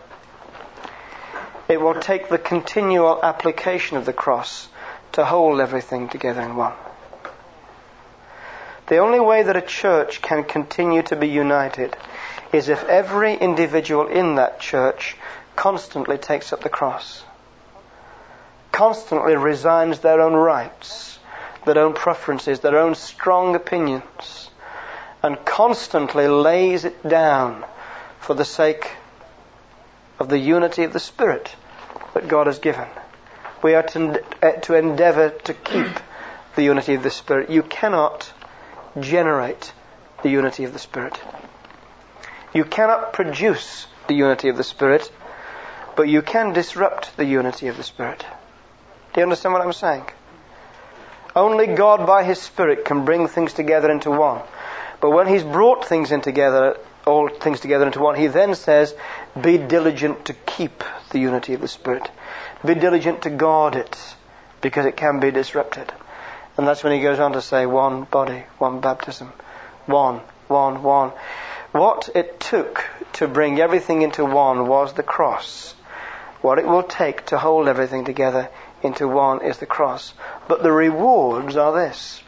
It will take the continual application of the cross to hold everything together in one. The only way that a church can continue to be united is if every individual in that church constantly takes up the cross, constantly resigns their own rights, their own preferences, their own strong opinions, and constantly lays it down for the sake of the unity of the Spirit that God has given. We are to, to endeavour to keep the unity of the Spirit. You cannot generate the unity of the Spirit. You cannot produce the unity of the Spirit, but you can disrupt the unity of the Spirit. Do you understand what I'm saying? Only God by His Spirit can bring things together into one. But when He's brought things in together, all things together into one, He then says, be diligent to keep the unity of the Spirit. Be diligent to guard it, because it can be disrupted. And that's when He goes on to say, one body, one baptism. One, one, one. What it took to bring everything into one was the cross. What it will take to hold everything together into one is the cross. But the rewards are this: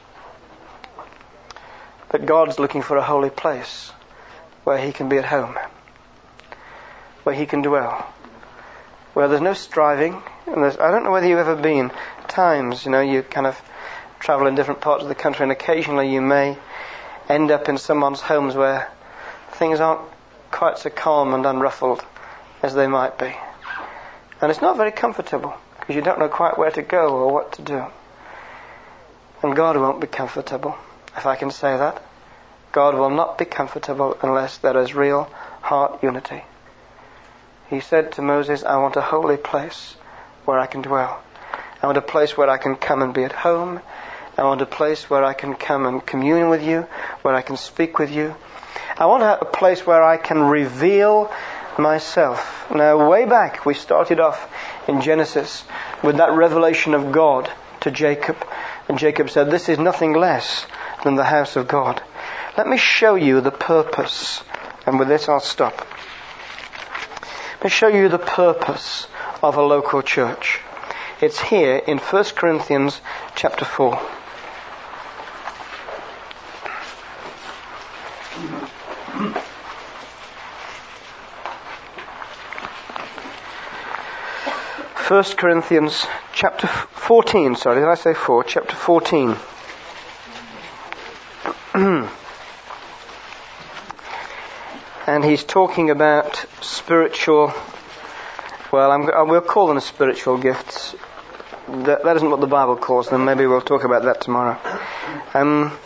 that God's looking for a holy place where He can be at home, where He can dwell, where there's no striving. And there's, I don't know whether you've ever been, times, you know, you kind of travel in different parts of the country, and occasionally you may end up in someone's homes where things aren't quite so calm and unruffled as they might be. And it's not very comfortable, because you don't know quite where to go or what to do. And God won't be comfortable, if I can say that. God will not be comfortable unless there is real heart unity. He said to Moses, I want a holy place where I can dwell. I want a place where I can come and be at home. I want a place where I can come and commune with you, where I can speak with you. I want a place where I can reveal myself. Now, way back, we started off in Genesis with that revelation of God to Jacob. And Jacob said, this is nothing less than the house of God. Let me show you the purpose. And with this, I'll stop. Let me show you the purpose of a local church. It's here in First Corinthians chapter four. First Corinthians chapter fourteen, sorry, did I say four? Chapter fourteen. And he's talking about spiritual, well, I'm, I will call them spiritual gifts. That, that isn't what the Bible calls them. Maybe we'll talk about that tomorrow. Um,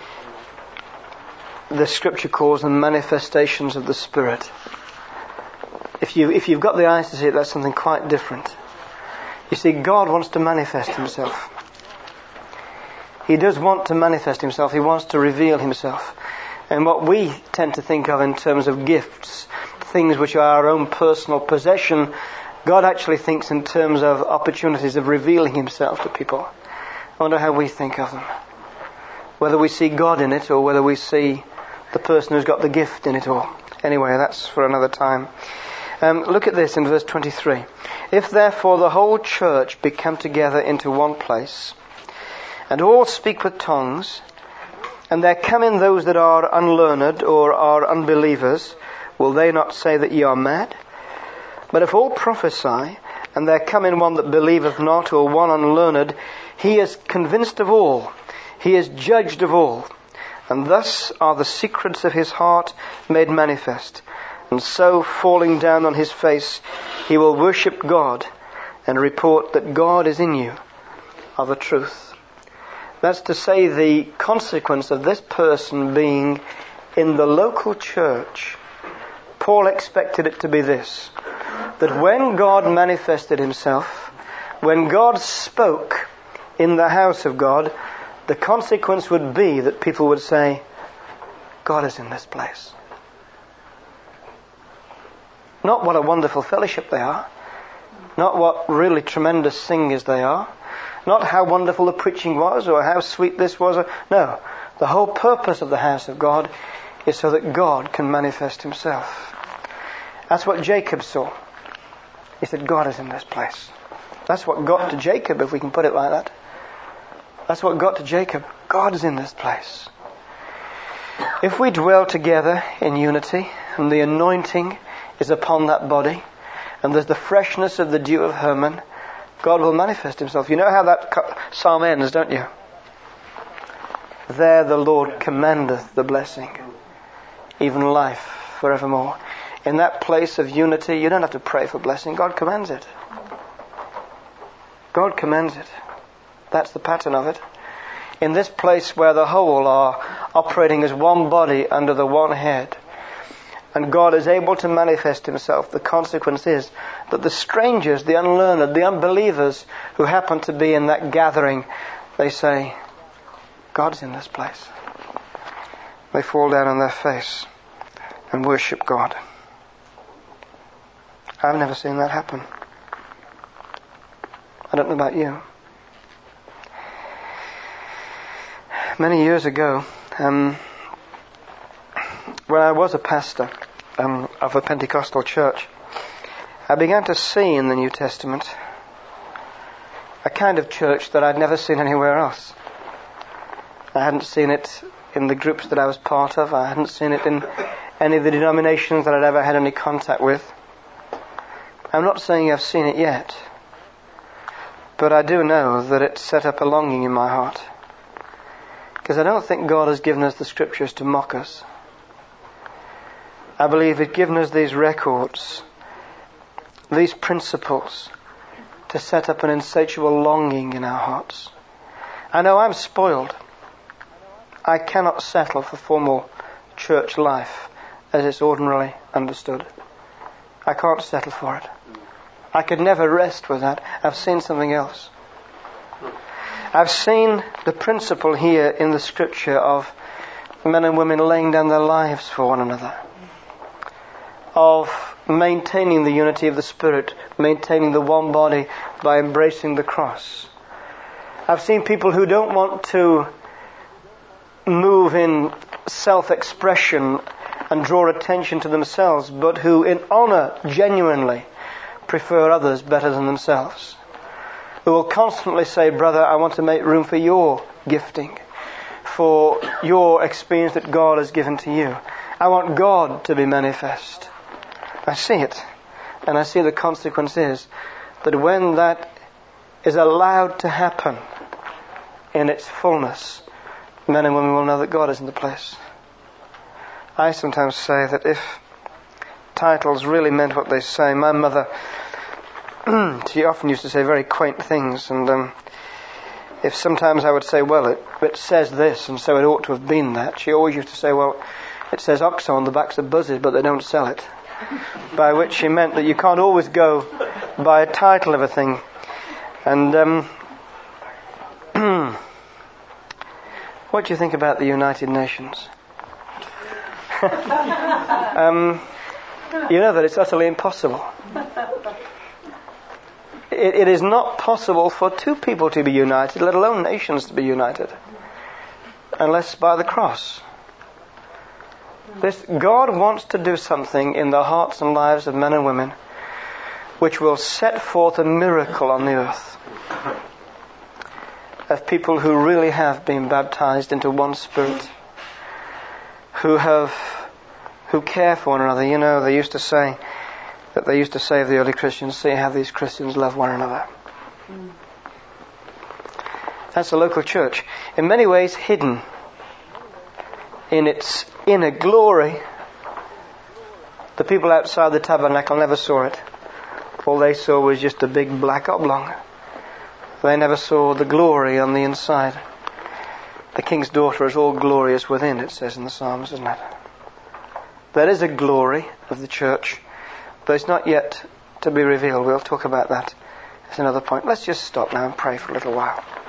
the Scripture calls them manifestations of the Spirit. If you if you've got the eyes to see it, that's something quite different. You see, God wants to manifest Himself. He does want to manifest Himself. He wants to reveal Himself. And what we tend to think of in terms of gifts, things which are our own personal possession, God actually thinks in terms of opportunities of revealing Himself to people. I wonder how we think of them. Whether we see God in it or whether we see the person who's got the gift in it all. Anyway, that's for another time. Um, look at this in verse twenty-three. If therefore the whole church be come together into one place, and all speak with tongues, and there come in those that are unlearned or are unbelievers, will they not say that ye are mad? But if all prophesy, and there come in one that believeth not, or one unlearned, he is convinced of all, he is judged of all. And thus are the secrets of his heart made manifest. And so, falling down on his face, he will worship God, and report that God is in you, of a truth. That's to say, the consequence of this person being in the local church, Paul expected it to be this: that when God manifested Himself, when God spoke in the house of God, the consequence would be that people would say, God is in this place. Not what a wonderful fellowship they are, not what really tremendous singers they are, not how wonderful the preaching was or how sweet this was. Or, no, the whole purpose of the house of God is so that God can manifest Himself. That's what Jacob saw. He said, God is in this place. That's what got to Jacob, if we can put it like that. That's what got to Jacob. God is in this place. If we dwell together in unity, and the anointing is upon that body, and there's the freshness of the dew of Hermon, God will manifest Himself. You know how that psalm ends, don't you? There the Lord commandeth the blessing, even life forevermore. In that place of unity, you don't have to pray for blessing. God commands it. God commands it. That's the pattern of it. In this place where the whole are operating as one body under the one head, and God is able to manifest himself, the consequence is that the strangers, the unlearned, the unbelievers who happen to be in that gathering, they say, God's in this place. They fall down on their face and worship God. I've never seen that happen. I don't know about you. Many years ago, um, when I was a pastor um, of a Pentecostal church, I began to see in the New Testament a kind of church that I'd never seen anywhere else. I hadn't seen it in the groups that I was part of. I hadn't seen it in any of the denominations that I'd ever had any contact with. I'm not saying I've seen it yet, but I do know that it set up a longing in my heart. Because I don't think God has given us the scriptures to mock us. I believe He's given us these records, these principles, to set up an insatiable longing in our hearts. I know I'm spoiled. I cannot settle for formal church life as it's ordinarily understood. I can't settle for it. I could never rest with that. I've seen something else. I've seen the principle here in the scripture of men and women laying down their lives for one another, of maintaining the unity of the Spirit, maintaining the one body by embracing the cross. I've seen people who don't want to move in self-expression and draw attention to themselves, but who in honour genuinely prefer others better than themselves. Who will constantly say, brother, I want to make room for your gifting, for your experience that God has given to you. I want God to be manifest. I see it, and I see the consequence is that when that is allowed to happen in its fullness, men and women will know that God is in the place. I sometimes say that if titles really meant what they say, my mother, she often used to say very quaint things, and um, if sometimes I would say, well, it, it says this, and so it ought to have been that, she always used to say, well, it says Oxo on the backs of buzzes, but they don't sell it. By which she meant that you can't always go by a title of a thing. And um, what do you think about the United Nations? um, you know that it's utterly impossible. It, it is not possible for two people to be united, let alone nations to be united, unless by the cross. This, God wants to do something in the hearts and lives of men and women which will set forth a miracle on the earth of people who really have been baptized into one Spirit, who have, who care for one another. You know, they used to say that they used to say of the early Christians, see how these Christians love one another. Mm. That's a local church. In many ways hidden in its inner glory. The people outside the tabernacle never saw it. All they saw was just a big black oblong. They never saw the glory on the inside. The king's daughter is all glorious within, it says in the Psalms, isn't it? There is a glory of the church, but it's not yet to be revealed. We'll talk about that as another point. Let's just stop now and pray for a little while.